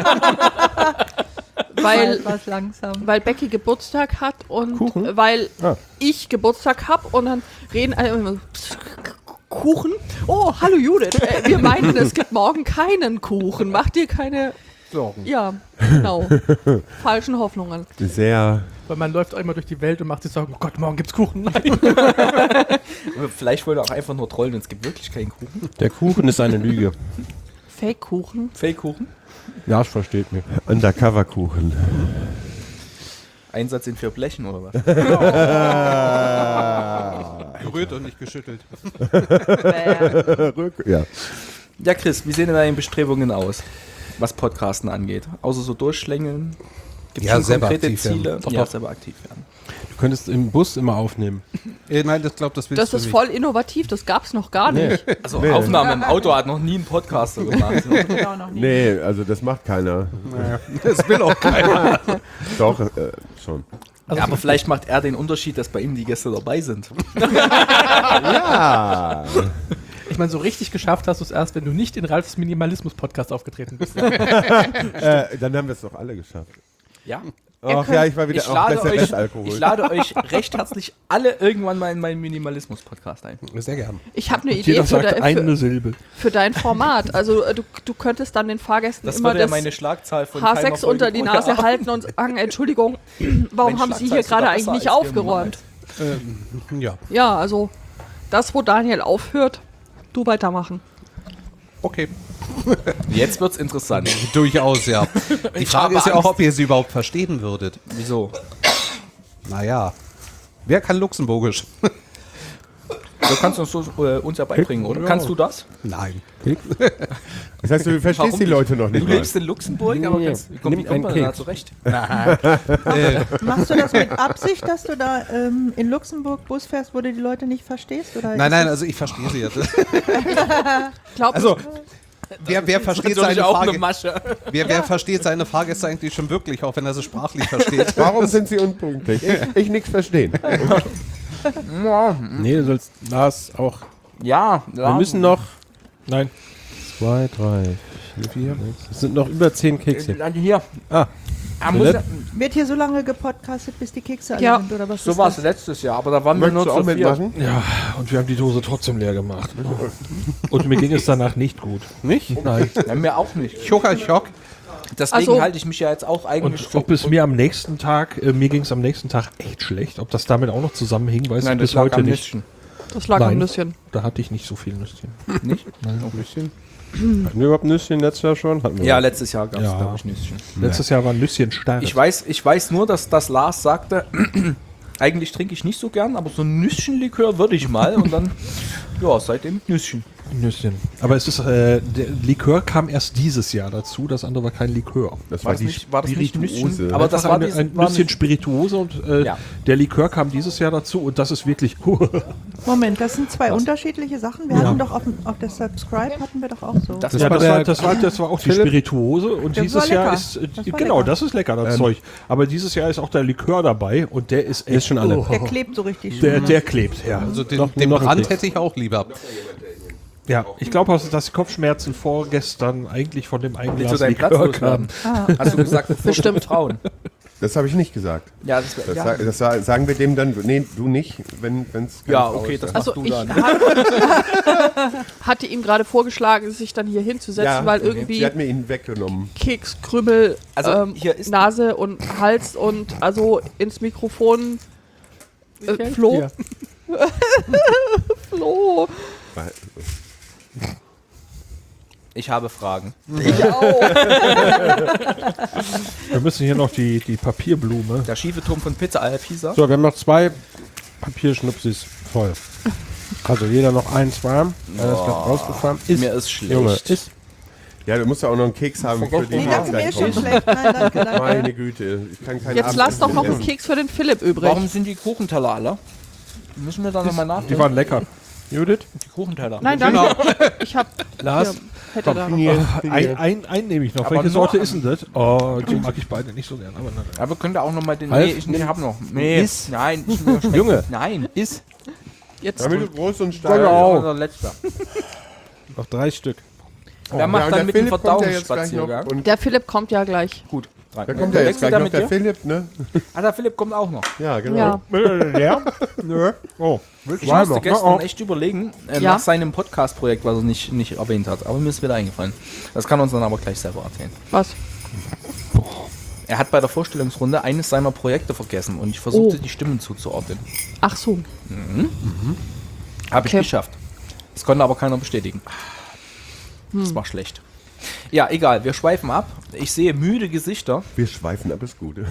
weil, was langsam. weil Becky Geburtstag hat und Kuchen? weil Ah. ich Geburtstag habe und dann reden alle immer so, Kuchen? Oh, hallo Judith, äh, wir meinen, es gibt morgen keinen Kuchen. Mach dir keine, Sorgen. ja, genau, falschen Hoffnungen. Sehr. Weil man läuft einmal durch die Welt und macht sich Sorgen, oh Gott, morgen gibt's Kuchen. Nein. Vielleicht wollen wir auch einfach nur trollen und es gibt wirklich keinen Kuchen. Der Kuchen ist eine Lüge. Fake-Kuchen? Fake-Kuchen? Ja, ich versteht mich. Undercover-Kuchen. Einsatz in vier Blechen oder was? Gerührt und nicht geschüttelt. Ja. Ja, Chris, wie sehen denn deine Bestrebungen aus, was Podcasten angeht? Außer so durchschlängeln? Gibt Ja, schon selber konkrete aktiv werden. Ziele? Doch, ja, doch. selber aktiv werden. Du könntest im Bus immer aufnehmen. Äh, nein, das glaubt, das willst Das du ist nicht. voll innovativ, das gab's noch gar nicht. Also Aufnahme im Auto hat noch nie ein Podcaster gemacht. Auch noch nie. Nee, also das macht keiner. Das will auch keiner. Doch, äh, schon. Also Ja, aber vielleicht macht er den Unterschied, dass bei ihm die Gäste dabei sind. Ja. Ich meine, so richtig geschafft hast du es erst, wenn du nicht in Ralfs Minimalismus-Podcast aufgetreten bist. äh, dann haben wir es doch alle geschafft. Ja. Ach ja, ich war wieder Ich auch lade, besser euch, als Alkohol. ich lade euch recht herzlich alle irgendwann mal in meinen Minimalismus-Podcast ein. Sehr gern. Ich habe eine Idee Jeder für, sagt de, eine für, Silbe. für dein Format. Also äh, du, du könntest dann den Fahrgästen Das immer würde ja das meine Schlagzahl von H keiner sechs Folge unter die vorher Nase haben. halten und sagen, Entschuldigung, warum Mein haben Sie Schlagzahl hier ist sogar gerade eigentlich besser nicht als Ihr aufgeräumt? Ähm, ja, Ja, also das, wo Daniel aufhört, du weitermachen. okay. Jetzt wird's interessant. Durchaus, ja. Die Ich Frage habe ist ja auch, Angst. ob ihr sie überhaupt verstehen würdet. Wieso? Naja. Wer kann Luxemburgisch? Du kannst uns, so, äh, uns ja beibringen, oder? Kannst du das? Nein. Das heißt, du verstehst Warum die nicht? Leute noch Du nicht mal. lebst in Luxemburg, aber Nee, kannst, wie kommt, wie nimm kommt man einen da Keks. zurecht? Machst du das mit Absicht, dass du da ähm, in Luxemburg Bus fährst, wo du die Leute nicht verstehst? Oder Nein, ist nein, das- also ich verstehe sie jetzt. Glaub Also, wer, wer, versteht Natürlich seine auch eine Frage, Masche. wer, wer versteht seine Fahrgäste eigentlich schon wirklich, auch wenn er sie sprachlich versteht? Warum sind sie unpünktlich? Ich, ich nichts verstehen. Nee, du sollst Lars auch. Ja, ja. Wir müssen noch. Nein. Zwei, drei, vier, sechs. Es sind noch über zehn Kekse. Äh, Hier. Ah. Er muss, Nett. Wird hier so lange gepodcastet, bis die Kekse alle Ja. sind? Oder was so ist war es das? letztes Jahr, aber da waren wir Möchtest nur du auch zu viert. mitmachen? Ja, und wir haben die Dose trotzdem leer gemacht. Und mir ging es danach nicht gut. Nicht? Nein. Ja, mir auch nicht. Chocker, Chock. Deswegen Also- halte ich mich ja jetzt auch eigentlich Und ob es mir am nächsten Tag, äh, mir ging es am nächsten Tag echt schlecht, ob das damit auch noch zusammenhing, weiß ich bis heute nicht. Nüsschen. Das lag Nein. am Nüsschen. Da hatte ich nicht so viel Nüsschen. Nicht? Nein, Ein bisschen. Hatten wir überhaupt Nüsschen letztes Jahr schon? Hatten wir Ja, nicht. letztes Jahr gab es, Ja. glaube ich, Nüsschen. Letztes Jahr war Nüsschen stark. Ich weiß, ich weiß nur, dass das Lars sagte, eigentlich trinke ich nicht so gern, aber so ein Nüsschenlikör würde ich mal und dann, ja, seitdem Nüsschen. Nüsschen. Aber es ist, äh, der Likör kam erst dieses Jahr dazu, das andere war kein Likör. Das War war, das die nicht- war das nicht Spirituose. Nüsschen? Aber das Einfach war eine, diese- ein war Nüsschen nicht- Spirituose und äh, Ja. der Likör kam dieses Jahr dazu und das ist wirklich Moment, das sind zwei unterschiedliche Sachen. Wir Ja. hatten doch auf, dem- auf der Subscribe hatten wir doch auch so. Das ja, war das, der war, das, war, das war auch die Philipp- Spirituose und Das dieses war Jahr lecker. ist äh, Das war genau, lecker. das ist lecker, das Ähm, Zeug. Aber dieses Jahr ist auch der Likör dabei und der ist echt Ist schon alle. Der klebt so richtig Der, schön. der klebt, ja. Also den, Noch- den noch Brand nicht. hätte ich auch lieber. Ja, ich glaube, dass die Kopfschmerzen vorgestern eigentlich von dem einen Willst Glas du deinen Platz Likör loswerden? kamen. Hast du gesagt, bestimmt Frauen. Das habe ich nicht gesagt. Ja, das, wär, Das, ja. sa- das sa- sagen wir dem dann, nee, du nicht, wenn es Ja, okay, das Also machst du ich dann. hat, hatte ihm gerade vorgeschlagen, sich dann hier hinzusetzen, weil Sie irgendwie hat mir ihn weggenommen. Keks, Krümmel, Also, ähm, hier ist- Nase und Hals und also ins Mikrofon äh, Flo. Ja. Flo. Ich habe Fragen. Ich auch. Wir müssen hier noch die, die Papierblume. Der schiefe Turm von Pizza al Pisa. So, wir haben noch zwei Papierschnupsis voll. Also jeder noch eins warm. Einer ist gleich rausgefahren. Ist, Mir ist schlecht. Junge, ist. Ja, du musst ja auch noch einen Keks haben für den Nee, das ist mir gleich schon kommt. schlecht. Nein, danke, danke. Meine Güte, ich kann keinen Jetzt lass doch noch einen Abendessen Keks für den Philipp übrig. Warum sind die Kuchenteller alle? Müssen wir da nochmal Die nachdenken? waren lecker. Judith? Die Kuchenteller. Nein, danke. Ich hab Lars? hier, hätte da noch. essen. Ein, ein, einen nehme ich noch. Aber Welche nur Sorte am- ist denn das? Oh, die mag ich beide nicht so gern. Aber nein, nein. Aber könnt ihr auch nochmal den... Ralf, Nee, ich, ich hab noch. Nee, Iss. nein. Ich, mir schmeckt- Junge. Nein. Ist. Jetzt Damit du groß und Genau. stark Unser letzter. Noch drei Stück. Wer macht und dann der mit dem Philipp kommt ja jetzt gleich noch. Verdauungsspaziergang? Und der Philipp kommt ja gleich. Gut. da kommt ja jetzt gleich noch der Philipp, ne? Ah, der Philipp kommt auch noch. Ja, genau. Ja. Ja? Nö. Oh, Ich musste noch. gestern Oh, oh. echt überlegen, äh, Ja. nach seinem Podcast-Projekt, was er nicht, nicht erwähnt hat. Aber mir ist wieder eingefallen. Das kann er uns dann aber gleich selber erzählen. Was? Er hat bei der Vorstellungsrunde eines seiner Projekte vergessen und ich versuchte, Oh. die Stimmen zuzuordnen. Ach so. Habe Okay. ich geschafft. Das konnte aber keiner bestätigen. Das war schlecht. Ja, egal, wir schweifen ab. Ich sehe müde Gesichter. Wir schweifen ab, ist gut.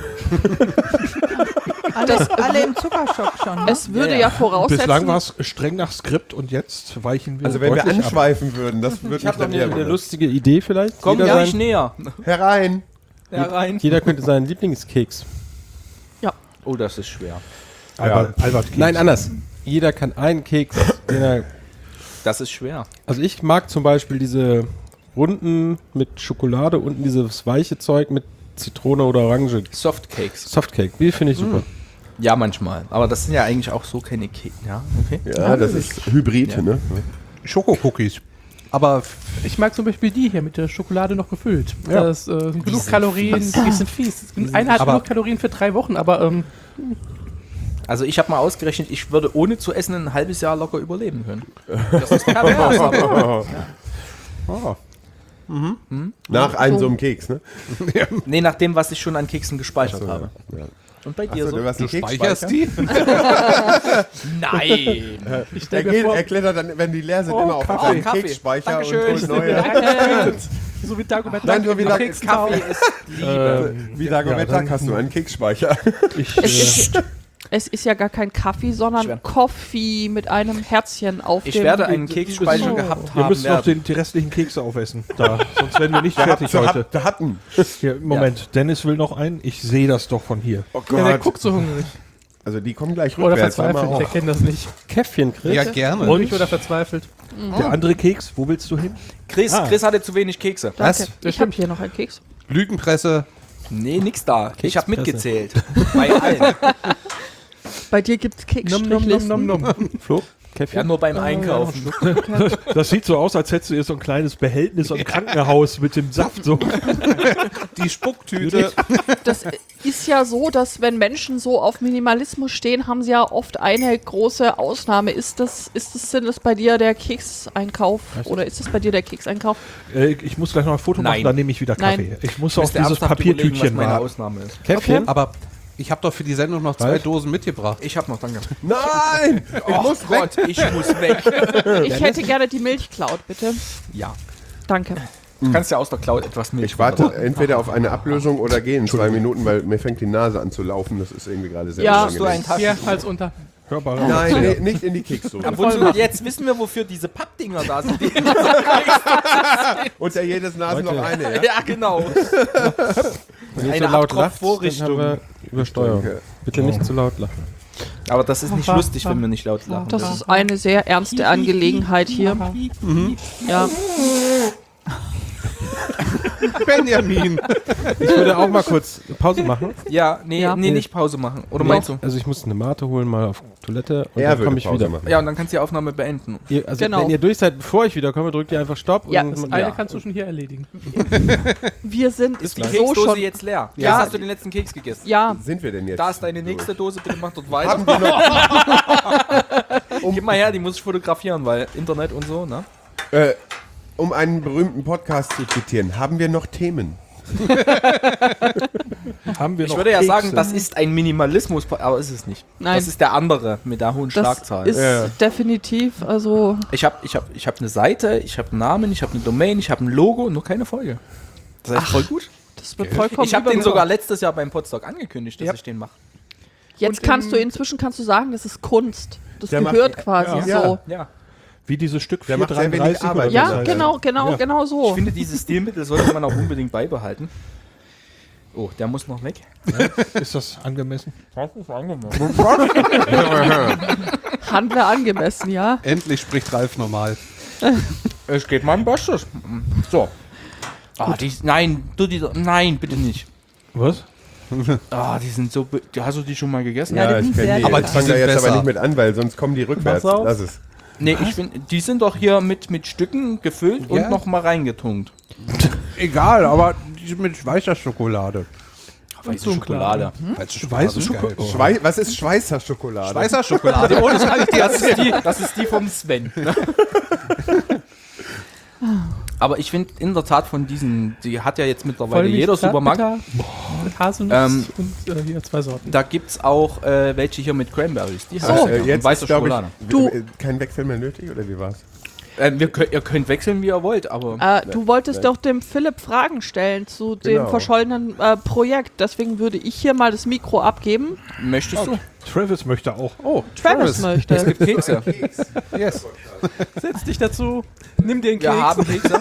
Alle, alle im Zuckerschock schon. Ne? Es würde Ja, ja, ja. voraussetzen. Bislang war es streng nach Skript und jetzt weichen wir Also wenn wir deutlich ab. anschweifen würden, das würde mich Habt ihr dann eine, eher eine lustige Idee vielleicht? Komm jeder, ja nicht sein, näher. Herein! Herein. jeder könnte seinen Lieblingskeks. Oh, das ist schwer. Albert, Albert Keks. Nein, anders. Jeder kann einen Keks, den er, Das ist schwer. also ich mag zum Beispiel diese runden mit Schokolade, unten dieses weiche Zeug mit Zitrone oder Orange. Softcakes. Softcake, die finde ich super. Ja, manchmal. Aber das sind ja eigentlich auch so keine Kekse. Ja, okay. Ja, das ist Hybrid, Ja. ne? Schokocookies. Aber f- Ich mag zum Beispiel die hier mit der Schokolade noch gefüllt. Ja. Das äh, sind genug Kalorien, die sind fies. Einer hat Aber- genug Kalorien für drei Wochen, aber ähm, Also ich habe mal ausgerechnet, ich würde ohne zu essen ein halbes Jahr locker überleben können. Das ist pervers, aber Nach einem so einem Keks, ne? nee, nach dem, was ich schon an Keksen gespeichert So, habe. ja. Und bei dir Achso, so? du hast einen speicherst Keksspeicher? die? Nein! ich Er, stelle mir geht, vor, er klettert dann, wenn die leer sind, Oh, immer auf Kaffee. seinen Kaffee. Keksspeicher Dankeschön. und holt neue. so wie Dagobert Nein, so wie, Dag Kaffee ist Liebe. wie Dagobert Ja, dann- Duck hast du einen Keksspeicher. Ich, Es äh, ist, es ist ja gar kein Kaffee, sondern Schwer. Coffee mit einem Herzchen auf Ich dem... werde einen Keksspeicher Oh. gehabt wir haben müssen noch werden. den, die restlichen Kekse aufessen. Da, sonst werden wir nicht Der, fertig hat, heute. hat, der hatten. Hier, Moment, Dennis will noch einen. Ich sehe das doch von hier. Oh ja, der Gott. guckt so hungrig. Also die kommen gleich Oder rückwärts. hör mal verzweifelt, ich auf. erkenne das nicht. Käffchenkrieg. Ja, gerne. Hungrig oder verzweifelt. Der andere Keks, wo willst du hin? Chris, Ah. Chris hatte zu wenig Kekse. Danke. Was? Ich habe hier noch einen Keks. Lügenpresse. Nee, nix da. Ich habe Kekspresse. mitgezählt. Bei allen. Bei dir gibt es Nom, nom, nom, Keksstrichlisten. nom, nom. Flo? Ja, Käffchen? nur beim Einkaufen. Das sieht so aus, als hättest du hier so ein kleines Behältnis im Krankenhaus mit dem Saft. So. Die Spucktüte. Das ist ja so, dass wenn Menschen so auf Minimalismus stehen, haben sie ja oft eine große Ausnahme. Ist das, ist das, sind das bei dir der Kekseinkauf? Oder ist das bei dir der Kekseinkauf? Äh, ich muss gleich noch ein Foto Nein. machen, dann nehme ich wieder Kaffee. Nein. Ich muss auf Müsst ihr dieses ernsthaft überlegen, was Papiertütchen meine warten. Ausnahme ist. Käffchen? Aber Ich habe doch für die Sendung noch zwei Ralf? Dosen mitgebracht. Ich hab noch, danke. Nein! Ich Oh muss weg! Gott, ich muss weg. Ich hätte gerne die Milchcloud, bitte. Ja. Danke. Du kannst ja aus der Cloud etwas Milch. Ich warte entweder auf eine Ablösung oder gehe in zwei Minuten, weil mir fängt die Nase an zu laufen. Das ist irgendwie gerade sehr Ja. Hast du einen Hier, Taschen? Hals unter. Hörbarer. Nein, nee, nicht in die Keksdose. Ab und zu, jetzt wissen wir, wofür diese Pappdinger da sind. Die Unter jedes Nasen noch eine, ja? ja, genau. Wenn ihr Eine so laut lacht, dann Abtropfvorrichtung. haben wir Übersteuerung. Danke. Bitte nicht zu laut lachen. Aber das ist nicht lustig, wenn wir nicht laut lachen. Das ist eine sehr ernste Angelegenheit hier. Ja. Benjamin. Ich würde auch mal kurz Pause machen. Ja, nee, Ja. nee, nicht Pause machen. Oder meinst du? Also ich muss eine Mate holen, mal auf Toilette und Er dann würde komme ich Pause wieder. machen. Ja, und dann kannst du die Aufnahme beenden. Ihr, also Genau. wenn ihr durch seid, bevor ich wiederkomme, drückt ihr einfach Stopp. Ja, und Das dann, eine Ja. kannst du schon hier erledigen. Wir sind Ist die so Keksdose schon. jetzt leer? Ja. Jetzt hast du den letzten Keks gegessen. Ja, Sind wir denn jetzt? Da ist deine nächste Dose, bitte mach dort weiter. Haben wir noch, Gib mal her, die muss ich fotografieren, weil Internet und so, ne? äh, um einen berühmten Podcast zu zitieren, haben wir noch Themen? haben wir Ich noch würde ja Kekse? sagen, das ist ein Minimalismus, aber ist es nicht. Nein. Das ist der andere mit der hohen das Schlagzahl. ist Ja. definitiv, also Ich habe ich hab, ich hab eine Seite, ich habe einen Namen, ich habe eine Domain, ich habe ein Logo, nur keine Folge. Das ist echt voll gut. das wird vollkommen Ich habe den überbewertet. sogar letztes Jahr beim Podstock angekündigt, dass Ja. ich den mache. Jetzt kannst du, inzwischen kannst du sagen, das ist Kunst. Das Der macht- gehört quasi ja. so. Ja. Wie dieses Stück Der macht sehr wenig vierhundertdreiunddreißig Arbeit. oder Ja, so heißt genau, genau, Ja. genau Ich so. finde, dieses Stilmittel sollte man auch unbedingt beibehalten. Oh, der muss noch weg. Ist das angemessen? Handler angemessen, ja. Endlich spricht Ralf normal. Es geht mein Bestes. So. Ah, die, nein, du die, nein, bitte nicht. Was? Ah, die sind so. be- Hast du die schon mal gegessen? Ja, die ich sind kenn sehr die. Aber Ich die fange da sind jetzt besser. aber nicht mit an, weil sonst kommen die rückwärts. Mach's auf. Lass es. Nee, ich finde, die sind doch hier mit, mit Stücken gefüllt Ja. und noch mal reingetunkt. Egal, aber die sind mit weißer Schokolade. Weiße Schokolade. Weiße Weiße ist geil. Schokolade. Schwei Was ist Schweißer Schokolade? Weißer Schokolade. Oh, das kann ich dir Das ist die, das ist die vom Sven. ne? Aber ich finde in der Tat von diesen, die hat ja jetzt mittlerweile Vollmilch, jeder Supermarkt. Zartbitter, Mit Haselnuss Ähm, und äh, hier zwei Sorten. Da gibt es auch äh, welche hier mit Cranberries. Die So, heißt äh, ja. jetzt weiße ist, glaub Schokolade. Ich, Du- äh, kein Wechsel mehr nötig, oder wie war's? Äh, wir könnt, ihr könnt wechseln, wie ihr wollt, aber Äh, du wolltest doch dem Philipp Fragen stellen zu dem Genau. verschollenen äh, Projekt. Deswegen würde ich hier mal das Mikro abgeben. möchtest du? Travis möchte auch. Oh, Travis Es möchte. gibt Kekse. Yes. Setz dich dazu, nimm den Wir Keks. haben Kekse.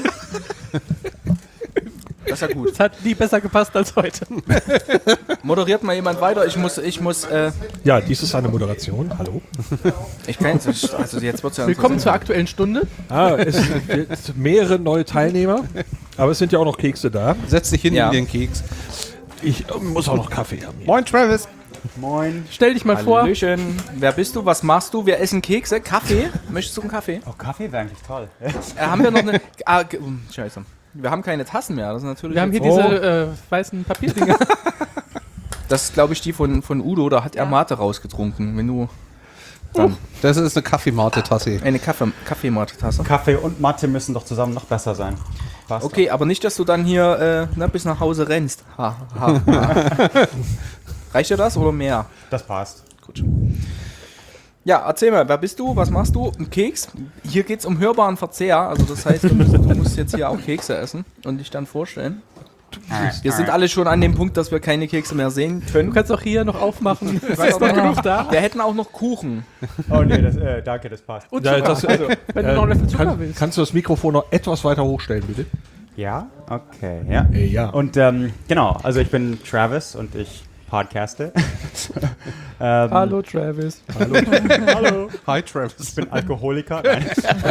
Das ist ja gut. Das hat nie besser gepasst als heute. Moderiert mal jemand weiter. Ich muss, ich muss, äh, Ja, dies ist eine Moderation. Hallo. ich kann jetzt, nicht- also jetzt wird's ja Willkommen zur interessant. aktuellen Stunde. Ah, es sind mehrere neue Teilnehmer, aber es sind ja auch noch Kekse da. Setz dich hin Ja. in den Keks. Ich äh, muss auch noch Kaffee haben. Moin, Travis. Moin. Stell dich mal vor. Hallöchen. Wer bist du? Was machst du? Wir essen Kekse. Kaffee? Möchtest du einen Kaffee? Oh, Kaffee wäre eigentlich toll. Äh, haben wir noch eine. Ah, ge- um, scheiße. Wir haben keine Tassen mehr. Das ist natürlich. Wir haben hier jetzt- diese äh, weißen Papierdinger. Das ist, glaube ich, die von, von Udo. Da hat er Mate rausgetrunken. Wenn du. Dann Das ist eine Kaffeemate-Tasse. eine Kaffee, Kaffeemate-Tasse. Kaffee und Mathe müssen doch zusammen noch besser sein. Passt Okay, aber nicht, dass du dann hier äh, ne, bis nach Hause rennst. Ha, ha, ha. Reicht dir das oder mehr? doch. Das passt. Gut. Ja, erzähl mal, wer bist du? Was machst du? Ein Keks? Hier geht es um hörbaren Verzehr. Also das heißt, du musst, du musst jetzt hier auch Kekse essen und dich dann vorstellen. Wir sind alle schon an dem Punkt, dass wir keine Kekse mehr sehen Du können. kannst auch hier noch aufmachen. Es Weiß ist noch noch genug da. Wir hätten auch noch Kuchen. Oh nee, das, äh, danke, das passt. Und Ja, Zucker. das- also, wenn du noch ein Löffel Zucker Kann, willst. kannst du das Mikrofon noch etwas weiter hochstellen, bitte? Ja, okay, ja. Äh, ja. Und ähm, genau, also ich bin Travis und ich podcaste. ähm, Hallo Travis. Hallo. Hi, Travis. Ich bin Alkoholiker. Nein.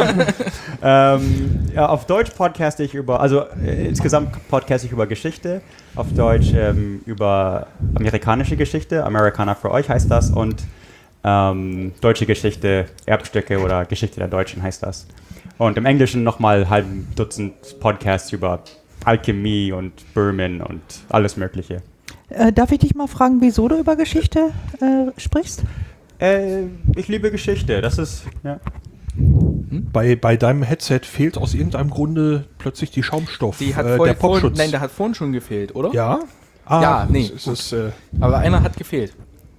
ähm, ja, auf Deutsch podcaste ich über, also äh, insgesamt podcaste ich über Geschichte. Auf Deutsch ähm, über amerikanische Geschichte. Amerikaner für euch heißt das. Und ähm, deutsche Geschichte, Erbstücke oder Geschichte der Deutschen heißt das. Und im Englischen nochmal halben Dutzend Podcasts über Alchemie und Böhmen und alles Mögliche. Äh, darf ich dich mal fragen, wieso du über Geschichte äh, sprichst? Äh, ich liebe Geschichte. Das ist, ja. Bei, bei deinem Headset fehlt aus irgendeinem Grunde plötzlich die Schaumstoff. Die hat äh, vorhin, der Popschutz. nein, der hat vorhin schon gefehlt, oder? ja, Ah, Ja, nee. Es ist, äh, Aber einer hat gefehlt.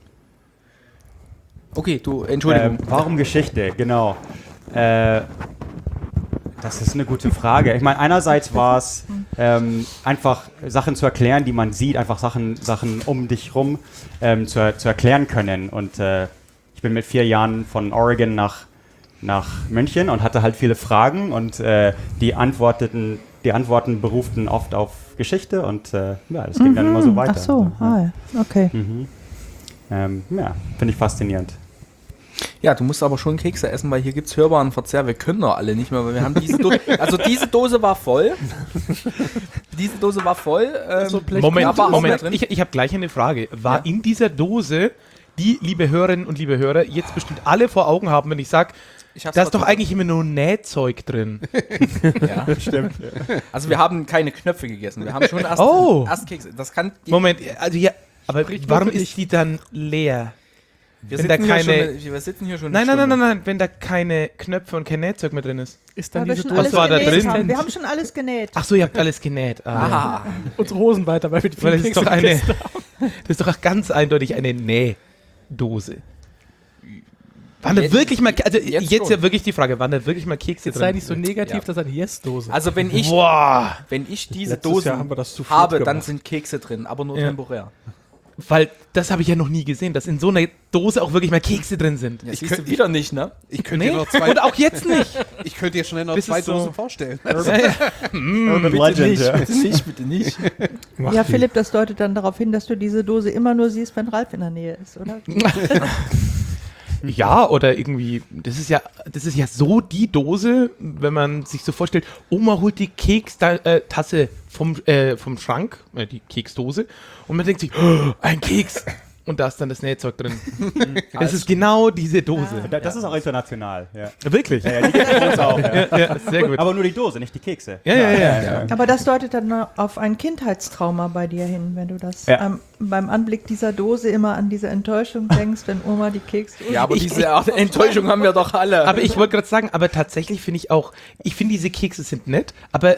Okay, du, Entschuldigung. Ähm, warum Geschichte? Genau. Äh, das ist eine gute Frage. Ich meine, einerseits war es ähm, einfach Sachen zu erklären, die man sieht, einfach Sachen, Sachen um dich rum ähm, zu, zu erklären können. Und äh, ich bin mit vier Jahren von Oregon nach, nach München und hatte halt viele Fragen und äh, die antworteten, die Antworten beruften oft auf Geschichte und äh, ja, das ging Mhm. dann immer so weiter. Ach so, ah, ja. Okay. Mhm. Ähm, ja, finde ich faszinierend. Ja, du musst aber schon Kekse essen, weil hier gibt es hörbaren Verzehr. Wir können doch alle nicht mehr, weil wir haben diese Dose. Also diese Dose war voll. Diese Dose war voll. Ähm, So Blech- da Moment, war auch mehr Moment. drin. Ich, ich habe gleich eine Frage. War Ja. in dieser Dose, die, liebe Hörerinnen und liebe Hörer, jetzt bestimmt alle vor Augen haben, wenn ich sage, Ich hab's da ist doch vergessen. eigentlich immer nur Nähzeug drin. Ja, stimmt. Also wir haben keine Knöpfe gegessen. Wir haben schon erst, Oh. erst Kekse. Das kann die, Moment, also ja, aber Sprich nur warum für ist die dann leer? wir, wenn sitzen da hier keine- schon, wir sitzen hier schon Nein, eine nein, nein, Stunde. nein, nein, wenn da keine Knöpfe und kein Nähzeug mehr drin ist. Ist Weil dann wir diese schon Dose alles Was war da genäht drin? haben. Wir haben schon alles genäht. Ach so, ihr habt alles genäht. Ah, ja. Aha. unsere Hosen weiter, weil wir die Weil das ist Kekse doch eine, gegessen das ist doch auch ganz eindeutig eine Nähdose. Waren da Jetzt- wirklich mal, also jetzt, jetzt schon. ja wirklich die Frage, waren da wirklich mal Kekse Jetzt sei drin? nicht so negativ, Ja. das ist eine Yes-Dose. Also wenn ich, Boah, wenn ich diese Letztes Dosen Jahr haben wir das zu viert habe, dann gemacht. sind Kekse drin, aber nur Ja. temporär. weil das habe ich ja noch nie gesehen, dass in so einer Dose auch wirklich mal Kekse drin sind. Ja, Ich siehst du könnt- wieder nicht, ne? Ich könnte Nee, dir noch zwei, und auch jetzt nicht. ich könnte dir schnell noch Das zwei ist so- Dosen vorstellen. Ja, ja. Bitte nicht, bitte nicht, bitte nicht. Ja, Philipp, das deutet dann darauf hin, dass du diese Dose immer nur siehst, wenn Ralf in der Nähe ist, oder? Ja, oder irgendwie, das ist ja, das ist ja so die Dose, wenn man sich so vorstellt, Oma holt die Kekstasse vom, äh, vom Schrank, äh, die Keksdose, und man denkt sich, oh, ein Keks. Und da ist dann das Nähzeug drin. Das ist genau diese Dose. Da, das ist auch international. Ja. Wirklich? Ja, ja, die gibt es auch. Ja. Ja, ja, sehr gut. Aber nur die Dose, nicht die Kekse. Ja, ja, ja. ja. Aber das deutet dann auf ein Kindheitstrauma bei dir hin, wenn du das Ja. ähm, beim Anblick dieser Dose immer an diese Enttäuschung denkst, wenn Oma die Kekse... Ja, aber Ich- diese Art Enttäuschung haben wir doch alle. Aber ich wollte gerade sagen, aber tatsächlich finde ich auch, ich finde diese Kekse sind nett, aber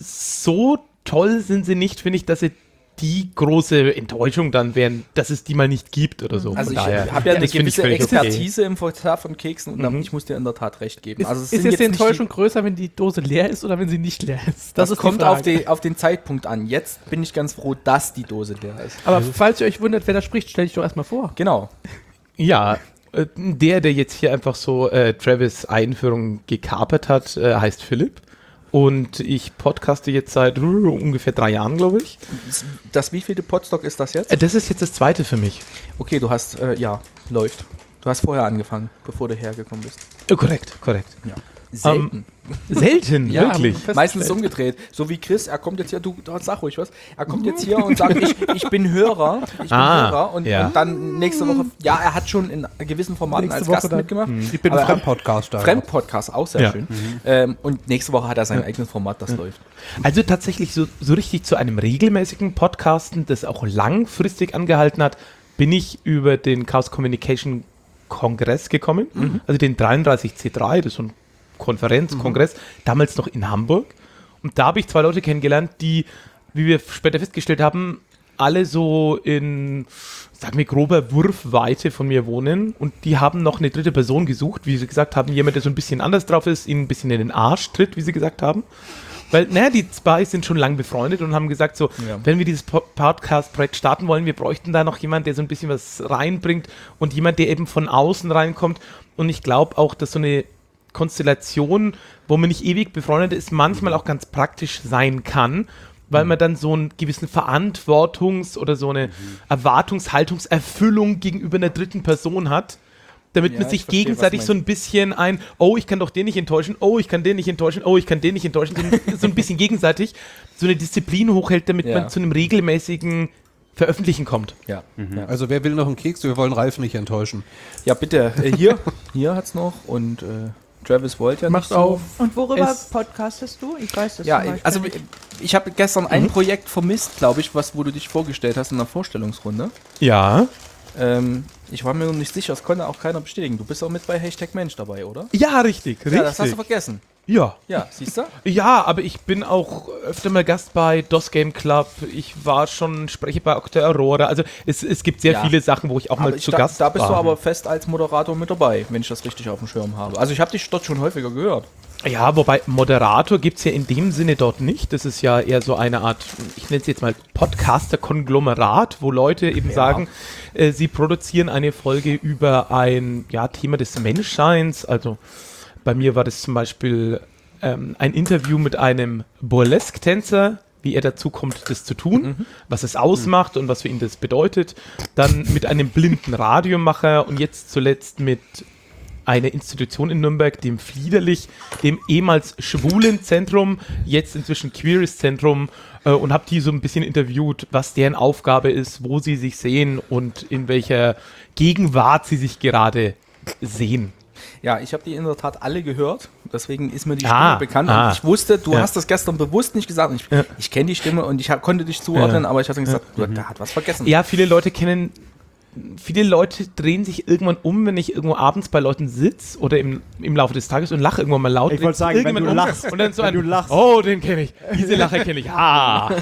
so toll sind sie nicht, finde ich, dass sie die große Enttäuschung dann wären, dass es die mal nicht gibt oder so. Also Von ich daher, habe ja eine das finde ich gewisse völlig okay. Expertise im Verzehr von Keksen und Mhm. ich muss dir in der Tat recht geben. Ist, Also es ist sind jetzt die nicht Enttäuschung größer, wenn die Dose leer ist oder wenn sie nicht leer ist? Das, ist die kommt Frage. auf, die, auf den Zeitpunkt an. Jetzt bin ich ganz froh, dass die Dose leer ist. Aber falls ihr euch wundert, wer da spricht, stell dich doch erstmal vor. Genau. Ja, äh, der, der jetzt hier einfach so äh, Travis Einführung gekapert hat, äh, heißt Philipp. Und ich podcaste jetzt seit uh, ungefähr drei Jahren, glaube ich. Das wievielte Podstock ist das jetzt? Äh, das ist jetzt das zweite für mich. Okay, du hast, äh, ja, läuft. Du hast vorher angefangen, bevor du hergekommen bist. Äh, korrekt, korrekt. Ja. Selten. Ähm, selten, Ja, wirklich. haben wir meistens umgedreht. So wie Chris, er kommt jetzt hier, du, du sag ruhig was, er kommt jetzt hier und sagt, ich, ich bin Hörer, ich bin Ah, Hörer und, ja. und dann nächste Woche, ja, er hat schon in gewissen Formaten Nächste als Woche Gast dann. mitgemacht. Ich bin Aber- Fremdpodcaster. Fremdpodcast, auch sehr Ja. schön. Ähm, und nächste Woche hat er sein eigenes Format, das läuft. Also tatsächlich so, so richtig zu einem regelmäßigen Podcasten, das auch langfristig angehalten hat, bin ich über den Chaos Communication Kongress gekommen. Also den dreiunddreißig C drei, das ist so ein Konferenz, Kongress, damals noch in Hamburg. Und da habe ich zwei Leute kennengelernt, die, wie wir später festgestellt haben, alle so in, sagen wir, grober Wurfweite von mir wohnen. Und die haben noch eine dritte Person gesucht, wie sie gesagt haben, jemand, der so ein bisschen anders drauf ist, ihnen ein bisschen in den Arsch tritt, wie sie gesagt haben. Weil, naja, die zwei sind schon lange befreundet und haben gesagt, so, Ja. wenn wir dieses Po- Podcast-Projekt starten wollen, wir bräuchten da noch jemand, der so ein bisschen was reinbringt und jemand, der eben von außen reinkommt. Und ich glaube auch, dass so eine Konstellation, wo man nicht ewig befreundet ist, manchmal auch ganz praktisch sein kann, weil man dann so einen gewissen Verantwortungs- oder so eine Erwartungshaltungserfüllung gegenüber einer dritten Person hat, damit Ja, man ich sich verstehe, was gegenseitig du so ein bisschen ein, oh, ich kann doch den nicht enttäuschen, oh, ich kann den nicht enttäuschen, oh, ich kann den nicht enttäuschen, so, so ein bisschen gegenseitig so eine Disziplin hochhält, damit Ja. man zu einem regelmäßigen Veröffentlichen kommt. Ja. Ja. Also wer will noch einen Keks? Wir wollen Ralf nicht enttäuschen. Ja, bitte. Äh, hier, hier hat's noch und äh, Travis wollte ja Macht nicht so. auf. Und worüber Es- podcastest du? Ich weiß das Ja, zum Beispiel also nicht. ich, ich habe gestern ein Projekt vermisst, glaube ich, was, wo du dich vorgestellt hast in der Vorstellungsrunde. Ja. Ähm, ich war mir noch nicht sicher, das konnte auch keiner bestätigen. Du bist auch mit bei Hashtag Mensch dabei, oder? Ja, richtig, richtig. Ja, das hast du vergessen. Ja. Ja, siehst du? Ja, aber ich bin auch öfter mal Gast bei DOS Game Club. Ich war schon Sprecher bei Octa Aurora. Also es, es gibt sehr Ja. viele Sachen, wo ich auch Aber mal ich zu da, Gast Da bist war. du aber fest als Moderator mit dabei, wenn ich das richtig auf dem Schirm habe. Also ich habe dich dort schon häufiger gehört. Ja, wobei Moderator gibt es ja in dem Sinne dort nicht. Das ist ja eher so eine Art, ich nenne es jetzt mal Podcaster-Konglomerat, wo Leute eben Ja. sagen, äh, sie produzieren eine Folge über ein ja, Thema des Menschseins. Also bei mir war das zum Beispiel ähm, ein Interview mit einem Burlesque-Tänzer, wie er dazu kommt, das zu tun, Mhm. was es ausmacht und was für ihn das bedeutet. Dann mit einem blinden Radiomacher und jetzt zuletzt mit eine Institution in Nürnberg, dem Fliederlich, dem ehemals schwulen Zentrum, jetzt inzwischen queeres Zentrum, äh, und habe die so ein bisschen interviewt, was deren Aufgabe ist, wo sie sich sehen und in welcher Gegenwart sie sich gerade sehen. Ja, ich habe die in der Tat alle gehört, deswegen ist mir die Ah, Stimme bekannt. ah. Und ich wusste, du Ja. hast das gestern bewusst nicht gesagt. Ich, Ja. ich kenne die Stimme und ich hab, konnte dich zuordnen, Ja. aber ich hatte gesagt, Ja. du, der hat was vergessen. Ja, viele Leute kennen, viele Leute drehen sich irgendwann um, wenn ich irgendwo abends bei Leuten sitze oder im, im Laufe des Tages und lache irgendwann mal laut. Ich wollte sagen, wenn Irgendwann du um lachst, Und dann so wenn ein, du lachst. oh, den kenne ich. Diese Lache kenne ich. Ah.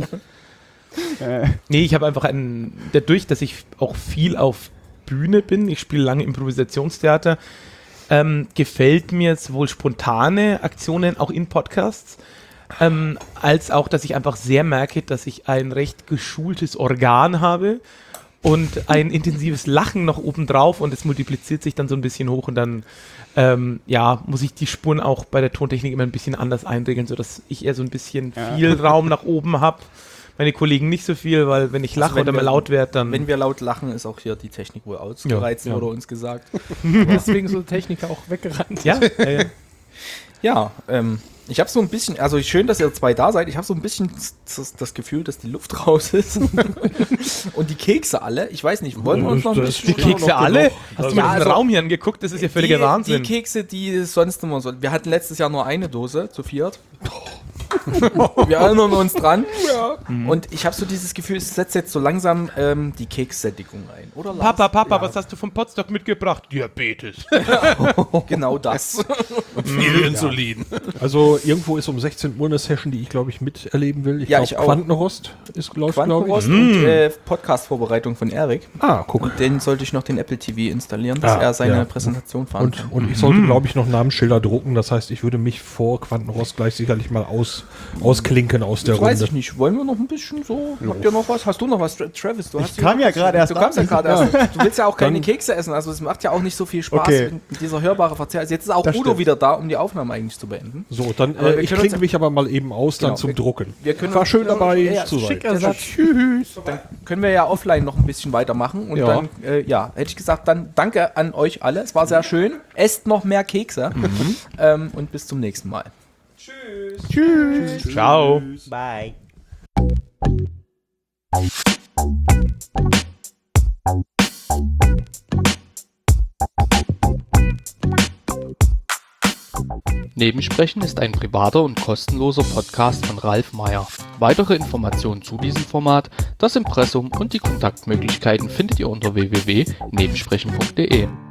Nee, ich habe einfach einen, dadurch, dass ich auch viel auf Bühne bin, ich spiele lange Improvisationstheater, ähm, gefällt mir sowohl spontane Aktionen auch in Podcasts, ähm, als auch, dass ich einfach sehr merke, dass ich ein recht geschultes Organ habe und ein intensives Lachen noch obendrauf und es multipliziert sich dann so ein bisschen hoch und dann ähm, ja, muss ich die Spuren auch bei der Tontechnik immer ein bisschen anders einregeln, sodass ich eher so ein bisschen Ja. viel Raum nach oben habe. Meine Kollegen nicht so viel, weil wenn ich lache Also wenn oder mal wir- laut werde, dann... Wenn wir laut lachen, ist auch hier die Technik wohl ausgereizt, Ja, ja. wurde uns gesagt. Deswegen so Techniker auch weggerannt. Ja, ja, ja. Ja, ähm, ich habe so ein bisschen, also schön, dass ihr zwei da seid. Ich habe so ein bisschen das, das Gefühl, dass die Luft raus ist. Und die Kekse alle. Ich weiß nicht, wollen wir uns noch ein Das- bisschen... die Kekse alle? Hast du mal Ja, in den also, Raum hier angeguckt? Das ist ja völliger die, Wahnsinn. Die Kekse, die es sonst immer so... Wir hatten letztes Jahr nur eine Dose, zu viert. Wir erinnern uns dran. Und ich habe so dieses Gefühl, es setzt jetzt so langsam ähm, die Kekssättigung ein. Oder Lars? Papa, Papa, was hast du vom Potsdok mitgebracht? Diabetes. Genau das. Viel Insulin. Also irgendwo ist um sechzehn Uhr eine Session, die ich glaube ich miterleben will. Ich Ja, glaube ich auch. Quantenrost ist läuft glaube ich. Quantenrost und äh, Podcast-Vorbereitung von Erik. Ah, guck. Und den sollte ich noch den Apple T V installieren, dass Ah, er seine ja. Präsentation fahren Und, kann. und ich sollte, glaube ich, noch Namensschilder drucken. Das heißt, ich würde mich vor Quantenrost gleich sicherlich mal aus, ausklinken aus der Das Runde. weiß ich nicht. Wollen wir noch ein bisschen so? Habt ihr noch was? Hast du noch was, Tra- Travis? Du hast kam ja gerade erst Du kamst ja an. gerade Ja. erst. Du willst ja auch keine Dann- Kekse essen. Also es macht ja auch nicht so viel Spaß, Okay. mit dieser hörbare Verzehr. Also jetzt ist auch Das Udo stimmt. wieder da, um die Aufnahme eigentlich zu beenden. So, dann Aber äh, wir ich können klinge uns- mich aber mal eben aus dann Genau, zum wir- Drucken. Wir können War uns- schön dabei Ja, ja, zu sein. Schickersatz. Tschüss. Dann können wir ja offline noch ein bisschen weitermachen. Und Ja. dann, äh, ja, hätte ich gesagt, dann danke an euch alle. Es war sehr schön. Esst noch mehr Kekse. Ähm, und bis zum nächsten Mal. Tschüss. Tschüss. Ciao. Bye. Nebensprechen ist ein privater und kostenloser Podcast von Ralf Meyer. Weitere Informationen zu diesem Format, das Impressum und die Kontaktmöglichkeiten findet ihr unter w w w punkt nebensprechen punkt de.